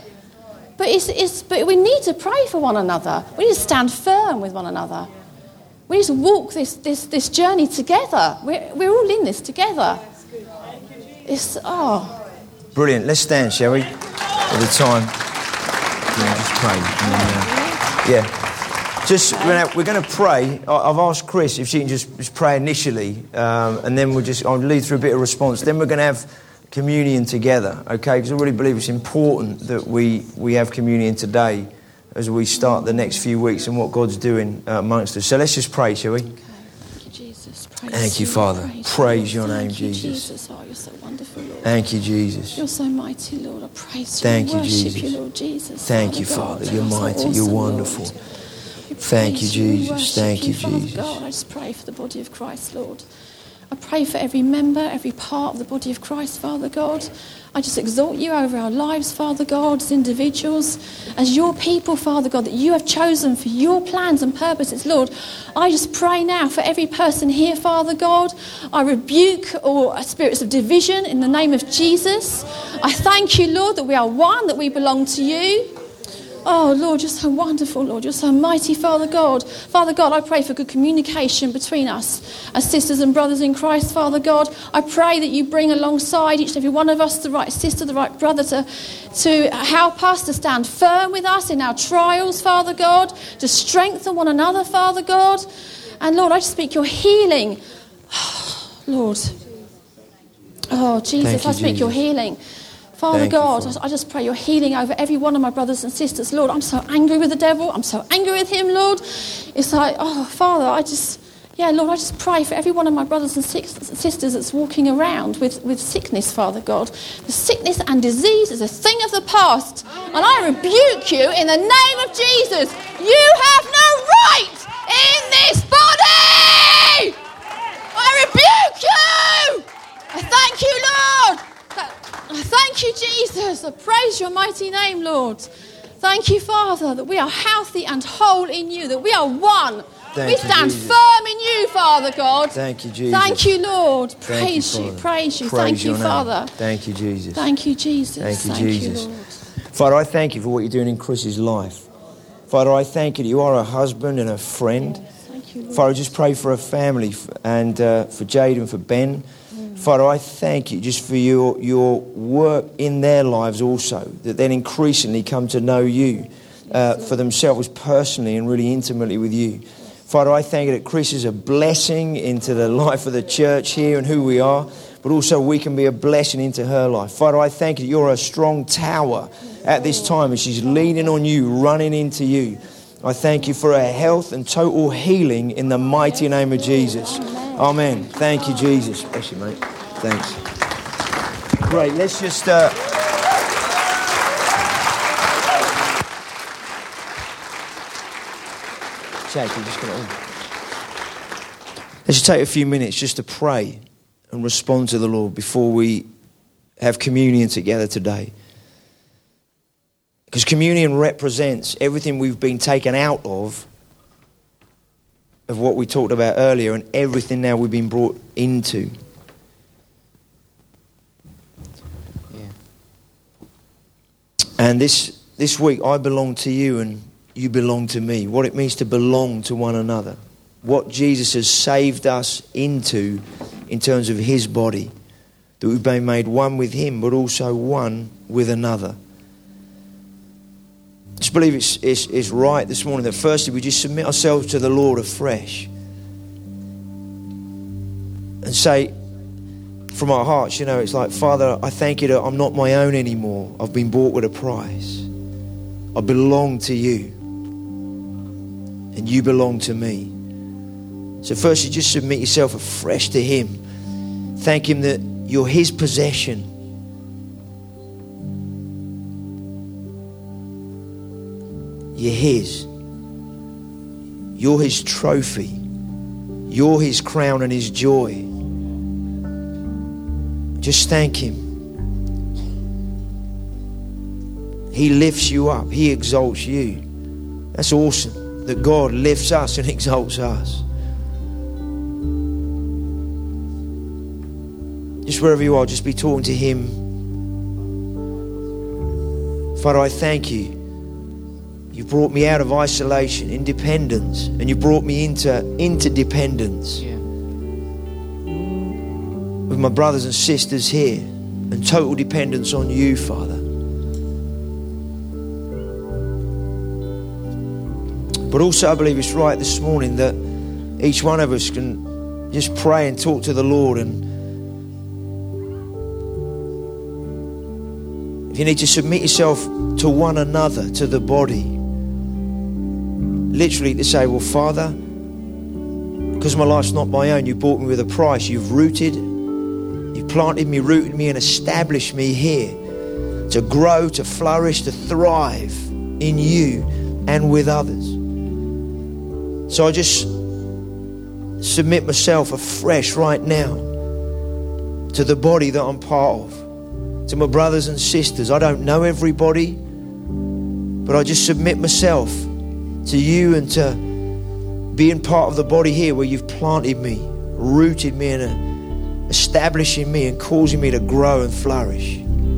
But we need to pray for one another. We need to stand firm with one another. We need to walk this journey together. We're all in this together. Brilliant. Let's stand, shall we? At the time. Just pray. We're going to pray. I've asked Chris if she can just pray initially, and then I'll lead through a bit of response. Then we're going to have communion together, okay? Because I really believe it's important that we have communion today as we start the next few weeks and what God's doing amongst us. So let's just pray, shall we? Okay. Thank you, Jesus. Thank you, Father. Praise your name, Jesus. Jesus. Oh, you're so wonderful, Lord. Thank you, Jesus. You're so mighty, Lord. I praise you. Thank you, worship Jesus. you, Lord Jesus. Thank you, Father. You're mighty. You're wonderful. Thank you, Jesus. Thank you, Jesus. God, I just pray for the body of Christ, Lord. I pray for every member, every part of the body of Christ, Father God. I just exalt you over our lives, Father God, as individuals, as your people, Father God, that you have chosen for your plans and purposes, Lord. I just pray now for every person here, Father God. I rebuke all spirits of division in the name of Jesus. I thank you, Lord, that we are one, that we belong to you. Oh, Lord, you're so wonderful, Lord. You're so mighty, Father God. Father God, I pray for good communication between us as sisters and brothers in Christ, Father God. I pray that you bring alongside each and every one of us the right sister, the right brother to help us, to stand firm with us in our trials, Father God, to strengthen one another, Father God. And, Lord, I just speak your healing. Lord. Oh, Jesus, I speak your healing. Father God, I just pray your healing over every one of my brothers and sisters. Lord, I'm so angry with the devil. I'm so angry with him, Lord. It's like, oh, Father, Lord, I just pray for every one of my brothers and sisters that's walking around with sickness, Father God. The sickness and disease is a thing of the past. And I rebuke you in the name of Jesus. You have no right in this body. I rebuke you. I thank you, Lord. Thank you, Jesus. I praise your mighty name, Lord. Thank you, Father, that we are healthy and whole in you, that we are one. We stand firm in you, Father God. Thank you, Jesus. Thank you, Lord. Praise you. Thank you, Father. Thank you, Jesus. Thank you, Jesus. Thank you, Jesus. Lord. Father, I thank you for what you're doing in Chris's life. Father, I thank you that you are a husband and a friend. Thank you, Lord. Father, I just pray for a family and for Jade and for Ben. Father, I thank you just for your work in their lives also, that then increasingly come to know you for themselves personally and really intimately with you. Father, I thank you that Chris is a blessing into the life of the church here and who we are, but also we can be a blessing into her life. Father, I thank you that you're a strong tower at this time as she's leaning on you, running into you. I thank you for her health and total healing in the mighty name of Jesus. Amen. Thank you, Jesus. Bless you, mate. Thanks. Great. Let's just... Jack, you're just going to... Let's just take a few minutes just to pray and respond to the Lord before we have communion together today. Because communion represents everything we've been taken out of what we talked about earlier, and everything now we've been brought into. Yeah. And this week, I belong to you and you belong to me. What it means to belong to one another. What Jesus has saved us into in terms of his body. That we've been made one with him, but also one with another. I just believe it's right this morning that firstly we just submit ourselves to the Lord afresh and say from our hearts, it's like, Father, I thank you that I'm not my own anymore. I've been bought with a price. I belong to you and you belong to me. So firstly, just submit yourself afresh to him. Thank him that you're his possession. You're his. You're his trophy. You're his crown and his joy. Just thank him. He lifts you up. He exalts you. That's awesome that God lifts us and exalts us. Just wherever you are, just be talking to him. Father, I thank you. You brought me out of isolation, independence, and you brought me into interdependence with my brothers and sisters here, and total dependence on you, Father. But also I believe it's right this morning that each one of us can just pray and talk to the Lord. And if you need to submit yourself to one another, to the body, literally to say, well, Father, because my life's not my own, you bought me with a price. You've planted me, rooted me, and established me here to grow, to flourish, to thrive in you and with others. So I just submit myself afresh right now to the body that I'm part of, to my brothers and sisters. I don't know everybody, but I just submit myself to you and to being part of the body here where you've planted me, rooted me, and establishing me and causing me to grow and flourish.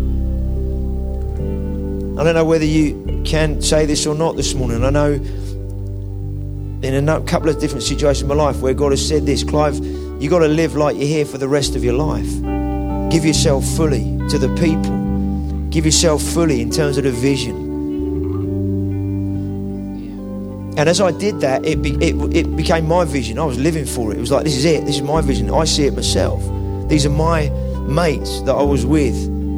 I don't know whether you can say this or not this morning. I know in a couple of different situations in my life where God has said this, Clive, you got to live like you're here for the rest of your life. Give yourself fully to the people. Give yourself fully in terms of the vision. And as I did that, it became my vision. I was living for it. It was like, this is it. This is my vision. I see it myself. These are my mates that I was with.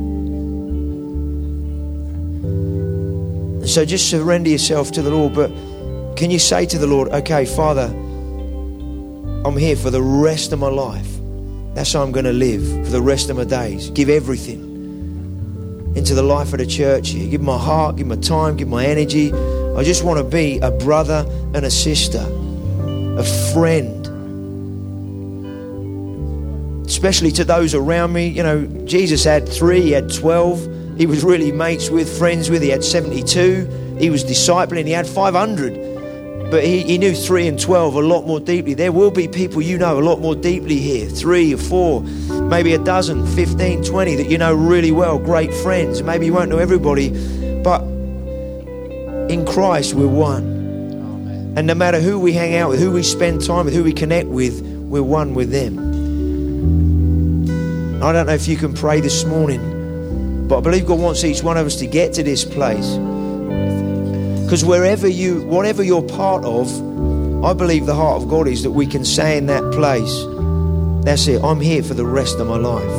And so just surrender yourself to the Lord. But can you say to the Lord, okay, Father, I'm here for the rest of my life. That's how I'm going to live for the rest of my days. Give everything into the life of the church here. Give my heart, give my time, give my energy. I just want to be a brother and a sister, a friend. Especially to those around me. You know, Jesus had 3, he had 12. He was really mates with, friends with. He had 72. He was discipling. He had 500. But he knew 3 and 12 a lot more deeply. There will be people you know a lot more deeply here. 3 or 4, maybe a dozen, 15, 20 that you know really well. Great friends. Maybe you won't know everybody. But in Christ, we're one. Amen. And no matter who we hang out with, who we spend time with, who we connect with, we're one with them. I don't know if you can pray this morning, but I believe God wants each one of us to get to this place. Because whatever you're part of, I believe the heart of God is that we can say in that place, that's it, I'm here for the rest of my life.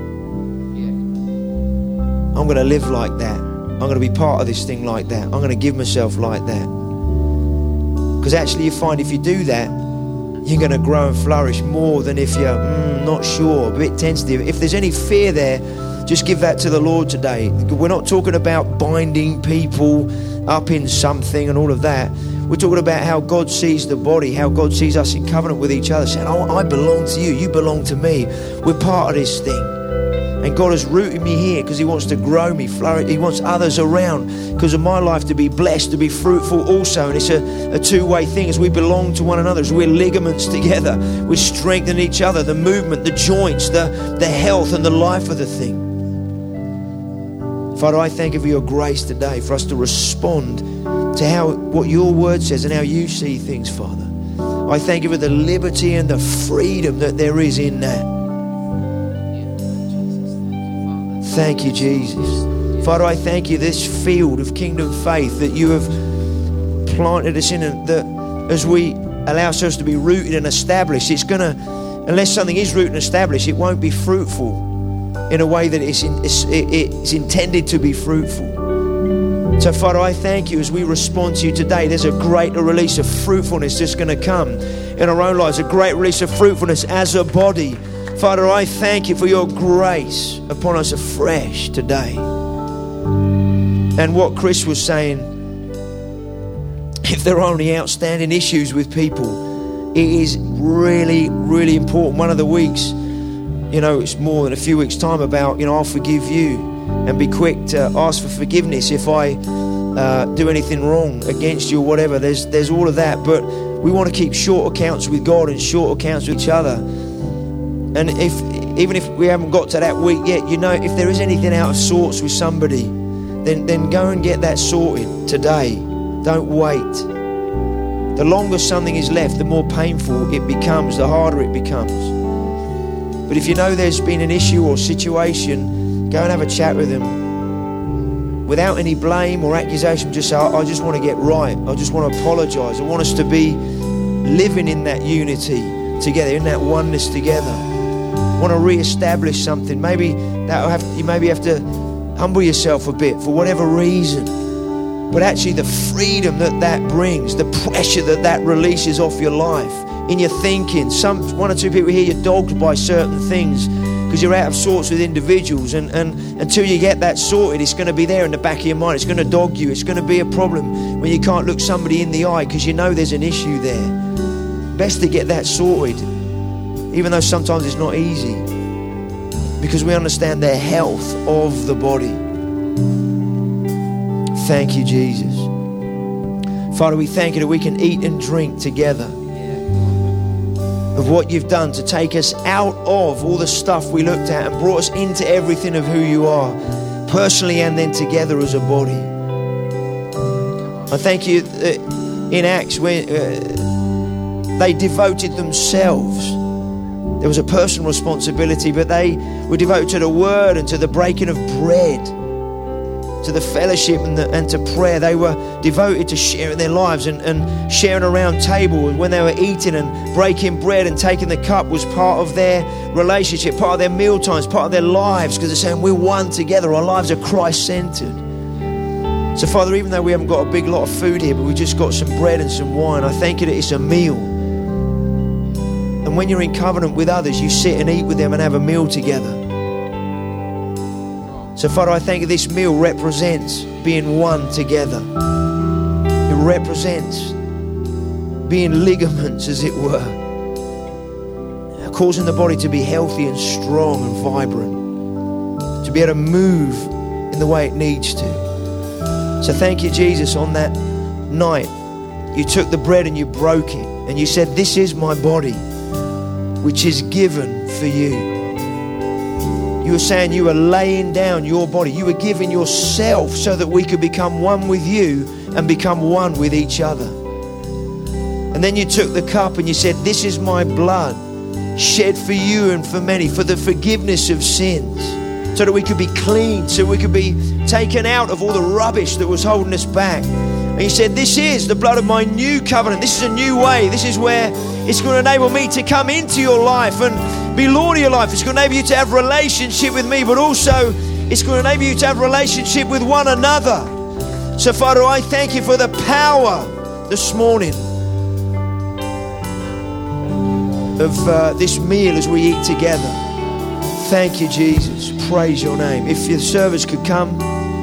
I'm going to live like that. I'm going to be part of this thing like that. I'm going to give myself like that. Because actually you find if you do that, you're going to grow and flourish more than if you're not sure, a bit tentative. If there's any fear there, just give that to the Lord today. We're not talking about binding people up in something and all of that. We're talking about how God sees the body, how God sees us in covenant with each other, saying, oh, I belong to you, you belong to me. We're part of this thing. And God has rooted me here because he wants to grow me, flourish. He wants others around because of my life to be blessed, to be fruitful also. And it's a two-way thing as we belong to one another, as we're ligaments together. We strengthen each other, the movement, the joints, the health and the life of the thing. Father, I thank you for your grace today for us to respond to what your word says and how you see things, Father. I thank you for the liberty and the freedom that there is in that. Thank you, Jesus. Father, I thank you this field of kingdom faith that you have planted us in, and that as we allow ourselves to be rooted and established, it's going to, unless something is rooted and established, it won't be fruitful in a way that it's intended to be fruitful. So, Father, I thank you as we respond to you today. There's a greater release of fruitfulness that's going to come in our own lives, a great release of fruitfulness as a body. Father, I thank you for your grace upon us afresh today. And what Chris was saying, if there are only outstanding issues with people, it is really, really important. One of the weeks, it's more than a few weeks' time about, I'll forgive you, and be quick to ask for forgiveness if I do anything wrong against you or whatever. There's all of that, but we want to keep short accounts with God and short accounts with each other. And even if we haven't got to that week yet, if there is anything out of sorts with somebody, then go and get that sorted today. Don't wait. The longer something is left, the more painful it becomes, the harder it becomes. But if you know there's been an issue or situation, go and have a chat with them. Without any blame or accusation, just say, I just want to get right. I just want to apologise. I want us to be living in that unity together, in that oneness together. I want to re-establish something. Maybe you have to humble yourself a bit for whatever reason. But actually the freedom that brings, the pressure that releases off your life, in your thinking. One or two people here, you're dogged by certain things because you're out of sorts with individuals, and until you get that sorted, it's going to be there in the back of your mind. It's going to dog you. It's going to be a problem when you can't look somebody in the eye because you know there's an issue there. best to get that sorted, even though sometimes it's not easy, because we understand the health of the body. Thank you, Jesus. Father, we thank you that we can eat and drink together of what you've done to take us out of all the stuff we looked at and brought us into everything of who you are, personally and then together as a body. I thank you that in Acts, when they devoted themselves, there was a personal responsibility, but they were devoted to the word and to the breaking of bread, to the fellowship and to prayer. They were devoted to sharing their lives and sharing around table. When they were eating and breaking bread and taking the cup was part of their relationship, part of their meal times, part of their lives, because they're saying we're one together. Our lives are Christ-centered. So Father, even though we haven't got a big lot of food here, but we've just got some bread and some wine, I thank you that it's a meal. And when you're in covenant with others, you sit and eat with them and have a meal together. So Father, I thank you this meal represents being one together. It represents being ligaments, as it were, causing the body to be healthy and strong and vibrant, to be able to move in the way it needs to. So thank you, Jesus. On that night, you took the bread and you broke it, and you said, this is my body, which is given for you. You were saying you were laying down your body. You were giving yourself so that we could become one with you and become one with each other. And then you took the cup and you said, this is my blood shed for you and for many, for the forgiveness of sins, so that we could be clean, so we could be taken out of all the rubbish that was holding us back. And you said, this is the blood of my new covenant. This is a new way. This is where it's going to enable me to come into your life and be Lord of your life. It's going to enable you to have a relationship with me, but also it's going to enable you to have a relationship with one another. So Father, I thank you for the power this morning of this meal as we eat together. Thank you, Jesus. Praise your name. If your servers could come.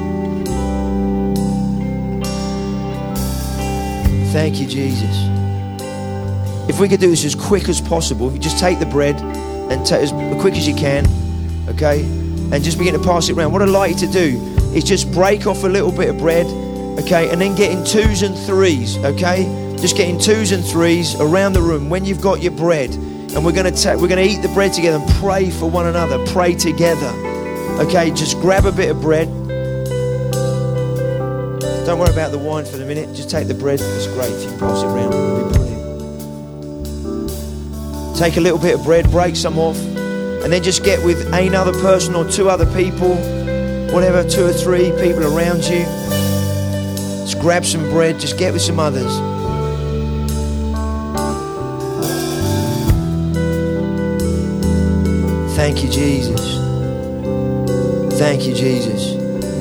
Thank you, Jesus. If we could do this as quick as possible, if you just take the bread and take as quick as you can, okay, and just begin to pass it around. What I'd like you to do is just break off a little bit of bread, okay, and then get in 2s and 3s, okay? Just get in 2s and 3s around the room when you've got your bread, and we're going to eat the bread together and pray for one another, pray together, okay? Just grab a bit of bread. Don't worry about the wine for the minute. Just take the bread. It's great if you can pass it around. It'll be brilliant. Take a little bit of bread, break some off, and then just get with another person or 2 other people, whatever, 2 or 3 people around you. Just grab some bread. Just get with some others. Thank you, Jesus. Thank you, Jesus.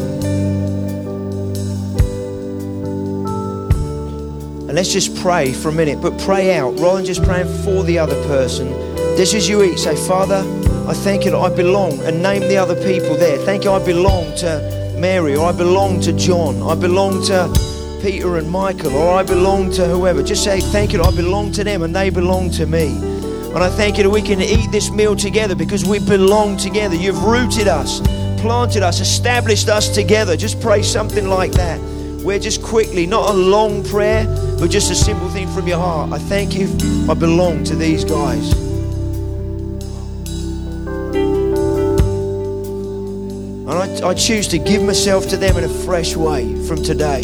And let's just pray for a minute, but pray out rather than just praying for the other person. Just as you eat, say, Father, I thank you that I belong, and name the other people there. Thank you, I belong to Mary, or I belong to John, I belong to Peter and Michael, or I belong to whoever. Just say, thank you that I belong to them and they belong to me. And I thank you that we can eat this meal together because we belong together. You've rooted us, planted us, established us together. Just pray something like that. Where just quickly, not a long prayer, but just a simple thing from your heart. I thank you, I belong to these guys. And I choose to give myself to them in a fresh way from today.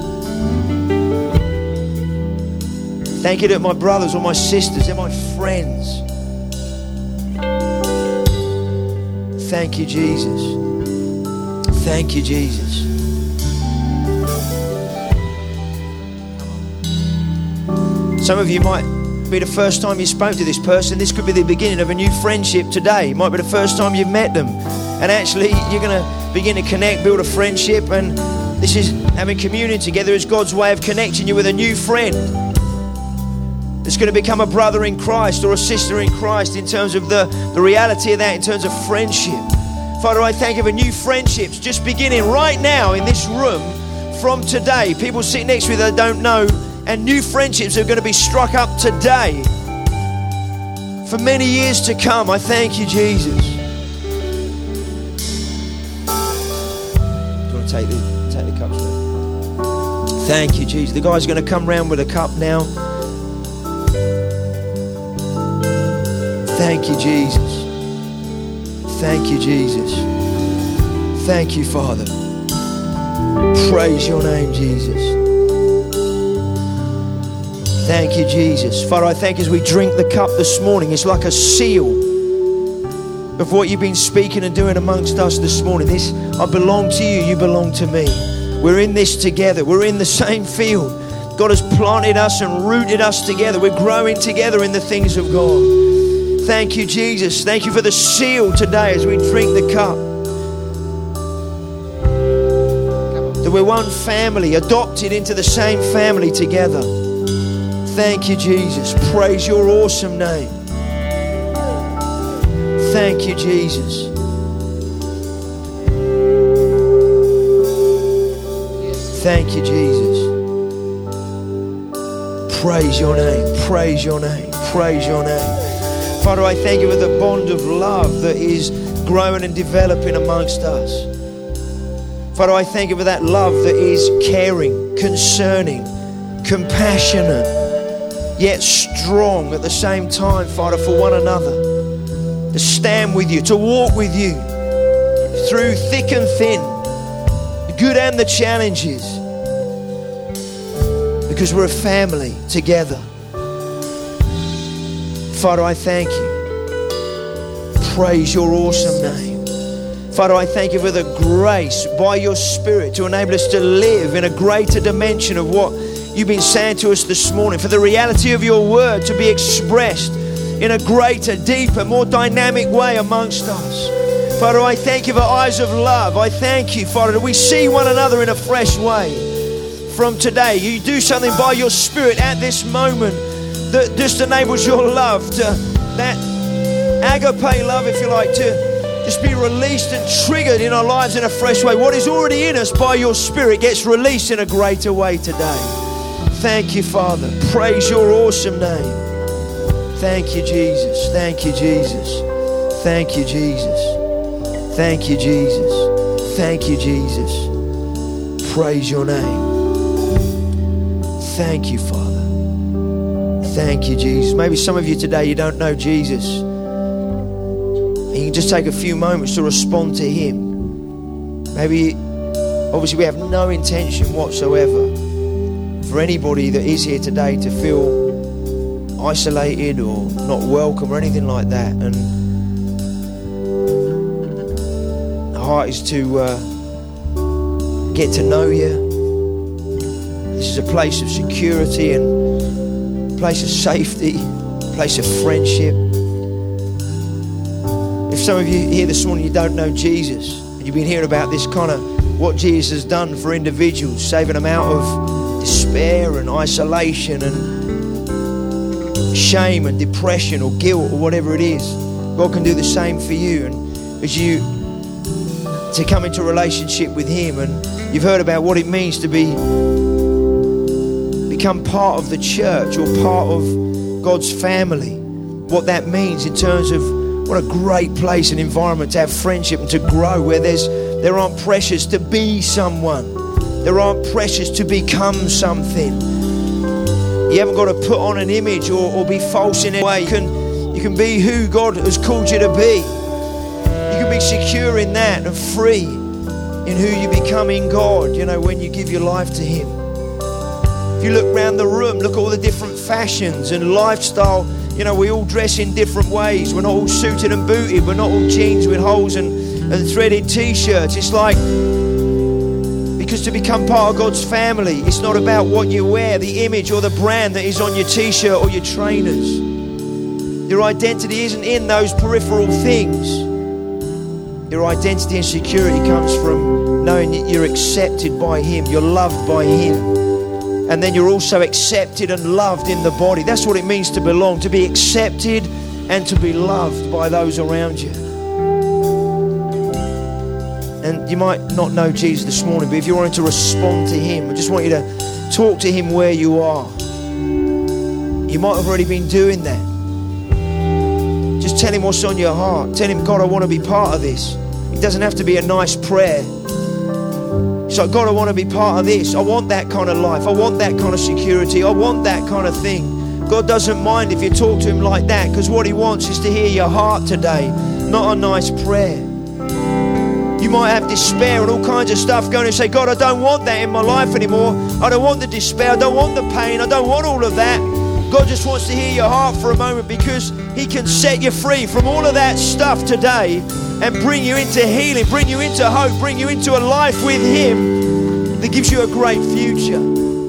Thank you that my brothers or my sisters, they're my friends. Thank you, Jesus. Thank you, Jesus. Some of you might be the first time you spoke to this person. This could be the beginning of a new friendship today. It might be the first time you've met them. And actually, you're going to begin to connect, build a friendship. And this is having communion together is God's way of connecting you with a new friend. It's going to become a brother in Christ or a sister in Christ in terms of the reality of that, in terms of friendship. Father, I thank you for new friendships just beginning right now in this room from today. People sitting next to you that don't know, and new friendships are going to be struck up today for many years to come. I thank you, Jesus. Do you want to take the cups? Thank you, Jesus. The guy's going to come round with a cup now. Thank you, Jesus. Thank you, Jesus. Thank you, Father. Praise your name, Jesus. Thank you, Jesus. Father, I thank you as we drink the cup this morning. It's like a seal of what you've been speaking and doing amongst us this morning. This, I belong to you, you belong to me. We're in this together. We're in the same field. God has planted us and rooted us together. We're growing together in the things of God. Thank you, Jesus. Thank you for the seal today as we drink the cup. That we're one family, adopted into the same family together. Thank you, Jesus. Praise your awesome name. Thank you, Jesus. Thank you, Jesus. Praise your name. Praise your name. Praise your name. Father, I thank you for the bond of love that is growing and developing amongst us. Father, I thank you for that love that is caring, concerning, compassionate, yet strong at the same time, Father, for one another. To stand with you, to walk with you through thick and thin, the good and the challenges, because we're a family together. Father, I thank you. Praise your awesome name. Father, I thank you for the grace by your Spirit to enable us to live in a greater dimension of what you've been saying to us this morning, for the reality of your word to be expressed in a greater, deeper, more dynamic way amongst us. Father, I thank you for eyes of love. I thank you, Father, that we see one another in a fresh way from today. You do something by your Spirit at this moment that just enables your love to, that agape love, if you like, to just be released and triggered in our lives in a fresh way. What is already in us by your Spirit gets released in a greater way today. Thank you, Father. Praise your awesome name. Thank you, Jesus. Thank you, Jesus. Thank you, Jesus. Thank you, Jesus. Thank you, Jesus. Praise your name. Thank you, Father. Thank you, Jesus. Maybe some of you today, you don't know Jesus. And you can just take a few moments to respond to him. Maybe, obviously, we have no intention whatsoever for anybody that is here today to feel isolated or not welcome or anything like that. And the heart is to get to know you. This is a place of security and a place of safety, a place of friendship. If some of you here this morning, you don't know Jesus, and you've been hearing about this kind of what Jesus has done for individuals, saving them out of despair and isolation and shame and depression or guilt or whatever it is, God can do the same for you. And as you to come into a relationship with him, and you've heard about what it means to become part of the church or part of God's family, what that means in terms of what a great place and environment to have friendship and to grow, where there aren't pressures to be someone, there aren't pressures to become something. You haven't got to put on an image or be false in any way. You can be who God has called you to be. You can be secure in that and free in who you become in God, you know, when you give your life to him. If you look around the room, look at all the different fashions and lifestyle. You know, we all dress in different ways. We're not all suited and booted. We're not all jeans with holes and threaded t-shirts. It's like, because to become part of God's family, it's not about what you wear, the image or the brand that is on your t-shirt or your trainers. Your identity isn't in those peripheral things. Your identity and security comes from knowing that you're accepted by him, you're loved by him. And then you're also accepted and loved in the body. That's what it means to belong, to be accepted and to be loved by those around you. And you might not know Jesus this morning, but if you wanted to respond to him, I just want you to talk to him where you are. You might have already been doing that. tell him what's on your heart. Tell him, God, I want to be part of this. It doesn't have to be a nice prayer. It's like, God, I want to be part of this. I want that kind of life. I want that kind of security. I want that kind of thing. God doesn't mind if you talk to him like that, because what he wants is to hear your heart today, not a nice prayer. You might have despair and all kinds of stuff going and say, God, I don't want that in my life anymore. I don't want the despair. I don't want the pain. I don't want all of that. God just wants to hear your heart for a moment, because he can set you free from all of that stuff today and bring you into healing, bring you into hope, bring you into a life with him that gives you a great future.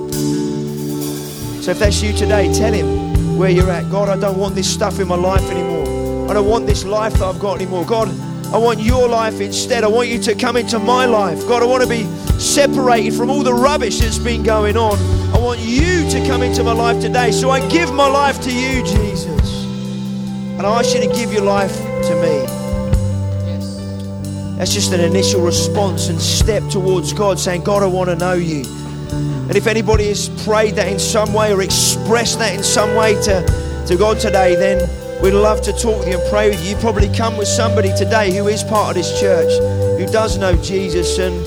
So if that's you today, tell him where you're at. God, I don't want this stuff in my life anymore. I don't want this life that I've got anymore. God, I want your life instead. I want you to come into my life. God, I want to be separated from all the rubbish that's been going on. I want you to come into my life today. So I give my life to you, Jesus. And I ask you to give your life to me. Yes. That's just an initial response and step towards God, saying, God, I want to know you. And if anybody has prayed that in some way or expressed that in some way to God today, then we'd love to talk with you and pray with you. You probably come with somebody today who is part of this church, who does know Jesus, and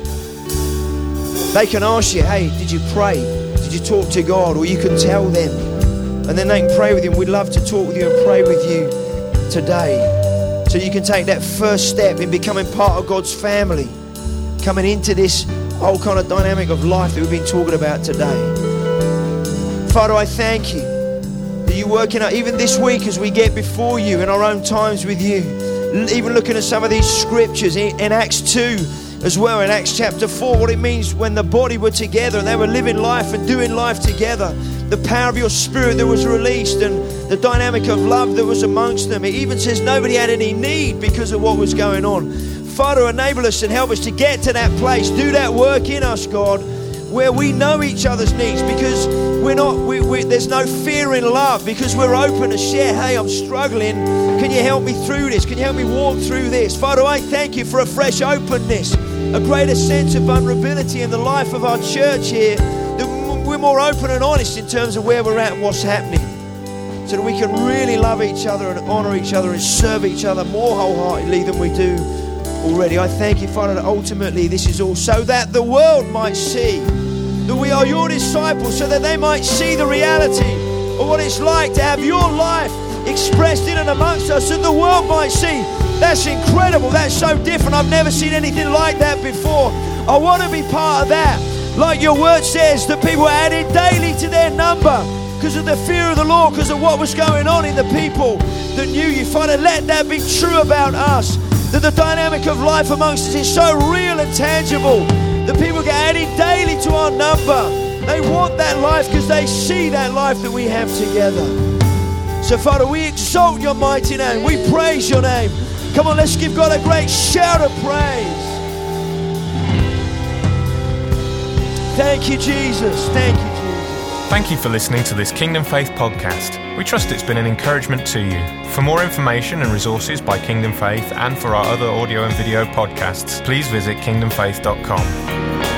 they can ask you, hey, did you pray? Did you talk to God? Or you can tell them, and then they can pray with you. And we'd love to talk with you and pray with you today, so you can take that first step in becoming part of God's family, coming into this whole kind of dynamic of life that we've been talking about today. Father, I thank you that you're working out even this week as we get before you in our own times with you, even looking at some of these scriptures in Acts 2 as well, in Acts chapter 4, what it means when the body were together and they were living life and doing life together, the power of your spirit that was released and the dynamic of love that was amongst them. It even says nobody had any need because of what was going on. Father, enable us and help us to get to that place. Do that work in us, God, where we know each other's needs, because there's no fear in love, because we're open to share. Hey, I'm struggling. Can you help me through this? Can you help me walk through this? Father, I thank you for a fresh openness, a greater sense of vulnerability in the life of our church here, that we're more open and honest in terms of where we're at and what's happening, so that we can really love each other and honor each other and serve each other more wholeheartedly than we do already. I thank you, Father, that ultimately this is all so that the world might see that we are your disciples, so that they might see the reality of what it's like to have your life expressed in and amongst us, and the world might see, that's incredible, that's so different, I've never seen anything like that before. I want to be part of that. Like your word says, that people are added daily to their number because of the fear of the Lord, because of what was going on in the people that knew you. Father, let that be true about us, that the dynamic of life amongst us is so real and tangible that people get added daily to our number. They want that life because they see that life that we have together. So Father, we exalt your mighty name. We praise your name. Come on, let's give God a great shout of praise. Thank you, Jesus. Thank you, Jesus. Thank you for listening to this Kingdom Faith podcast. We trust it's been an encouragement to you. For more information and resources by Kingdom Faith, and for our other audio and video podcasts, please visit kingdomfaith.com.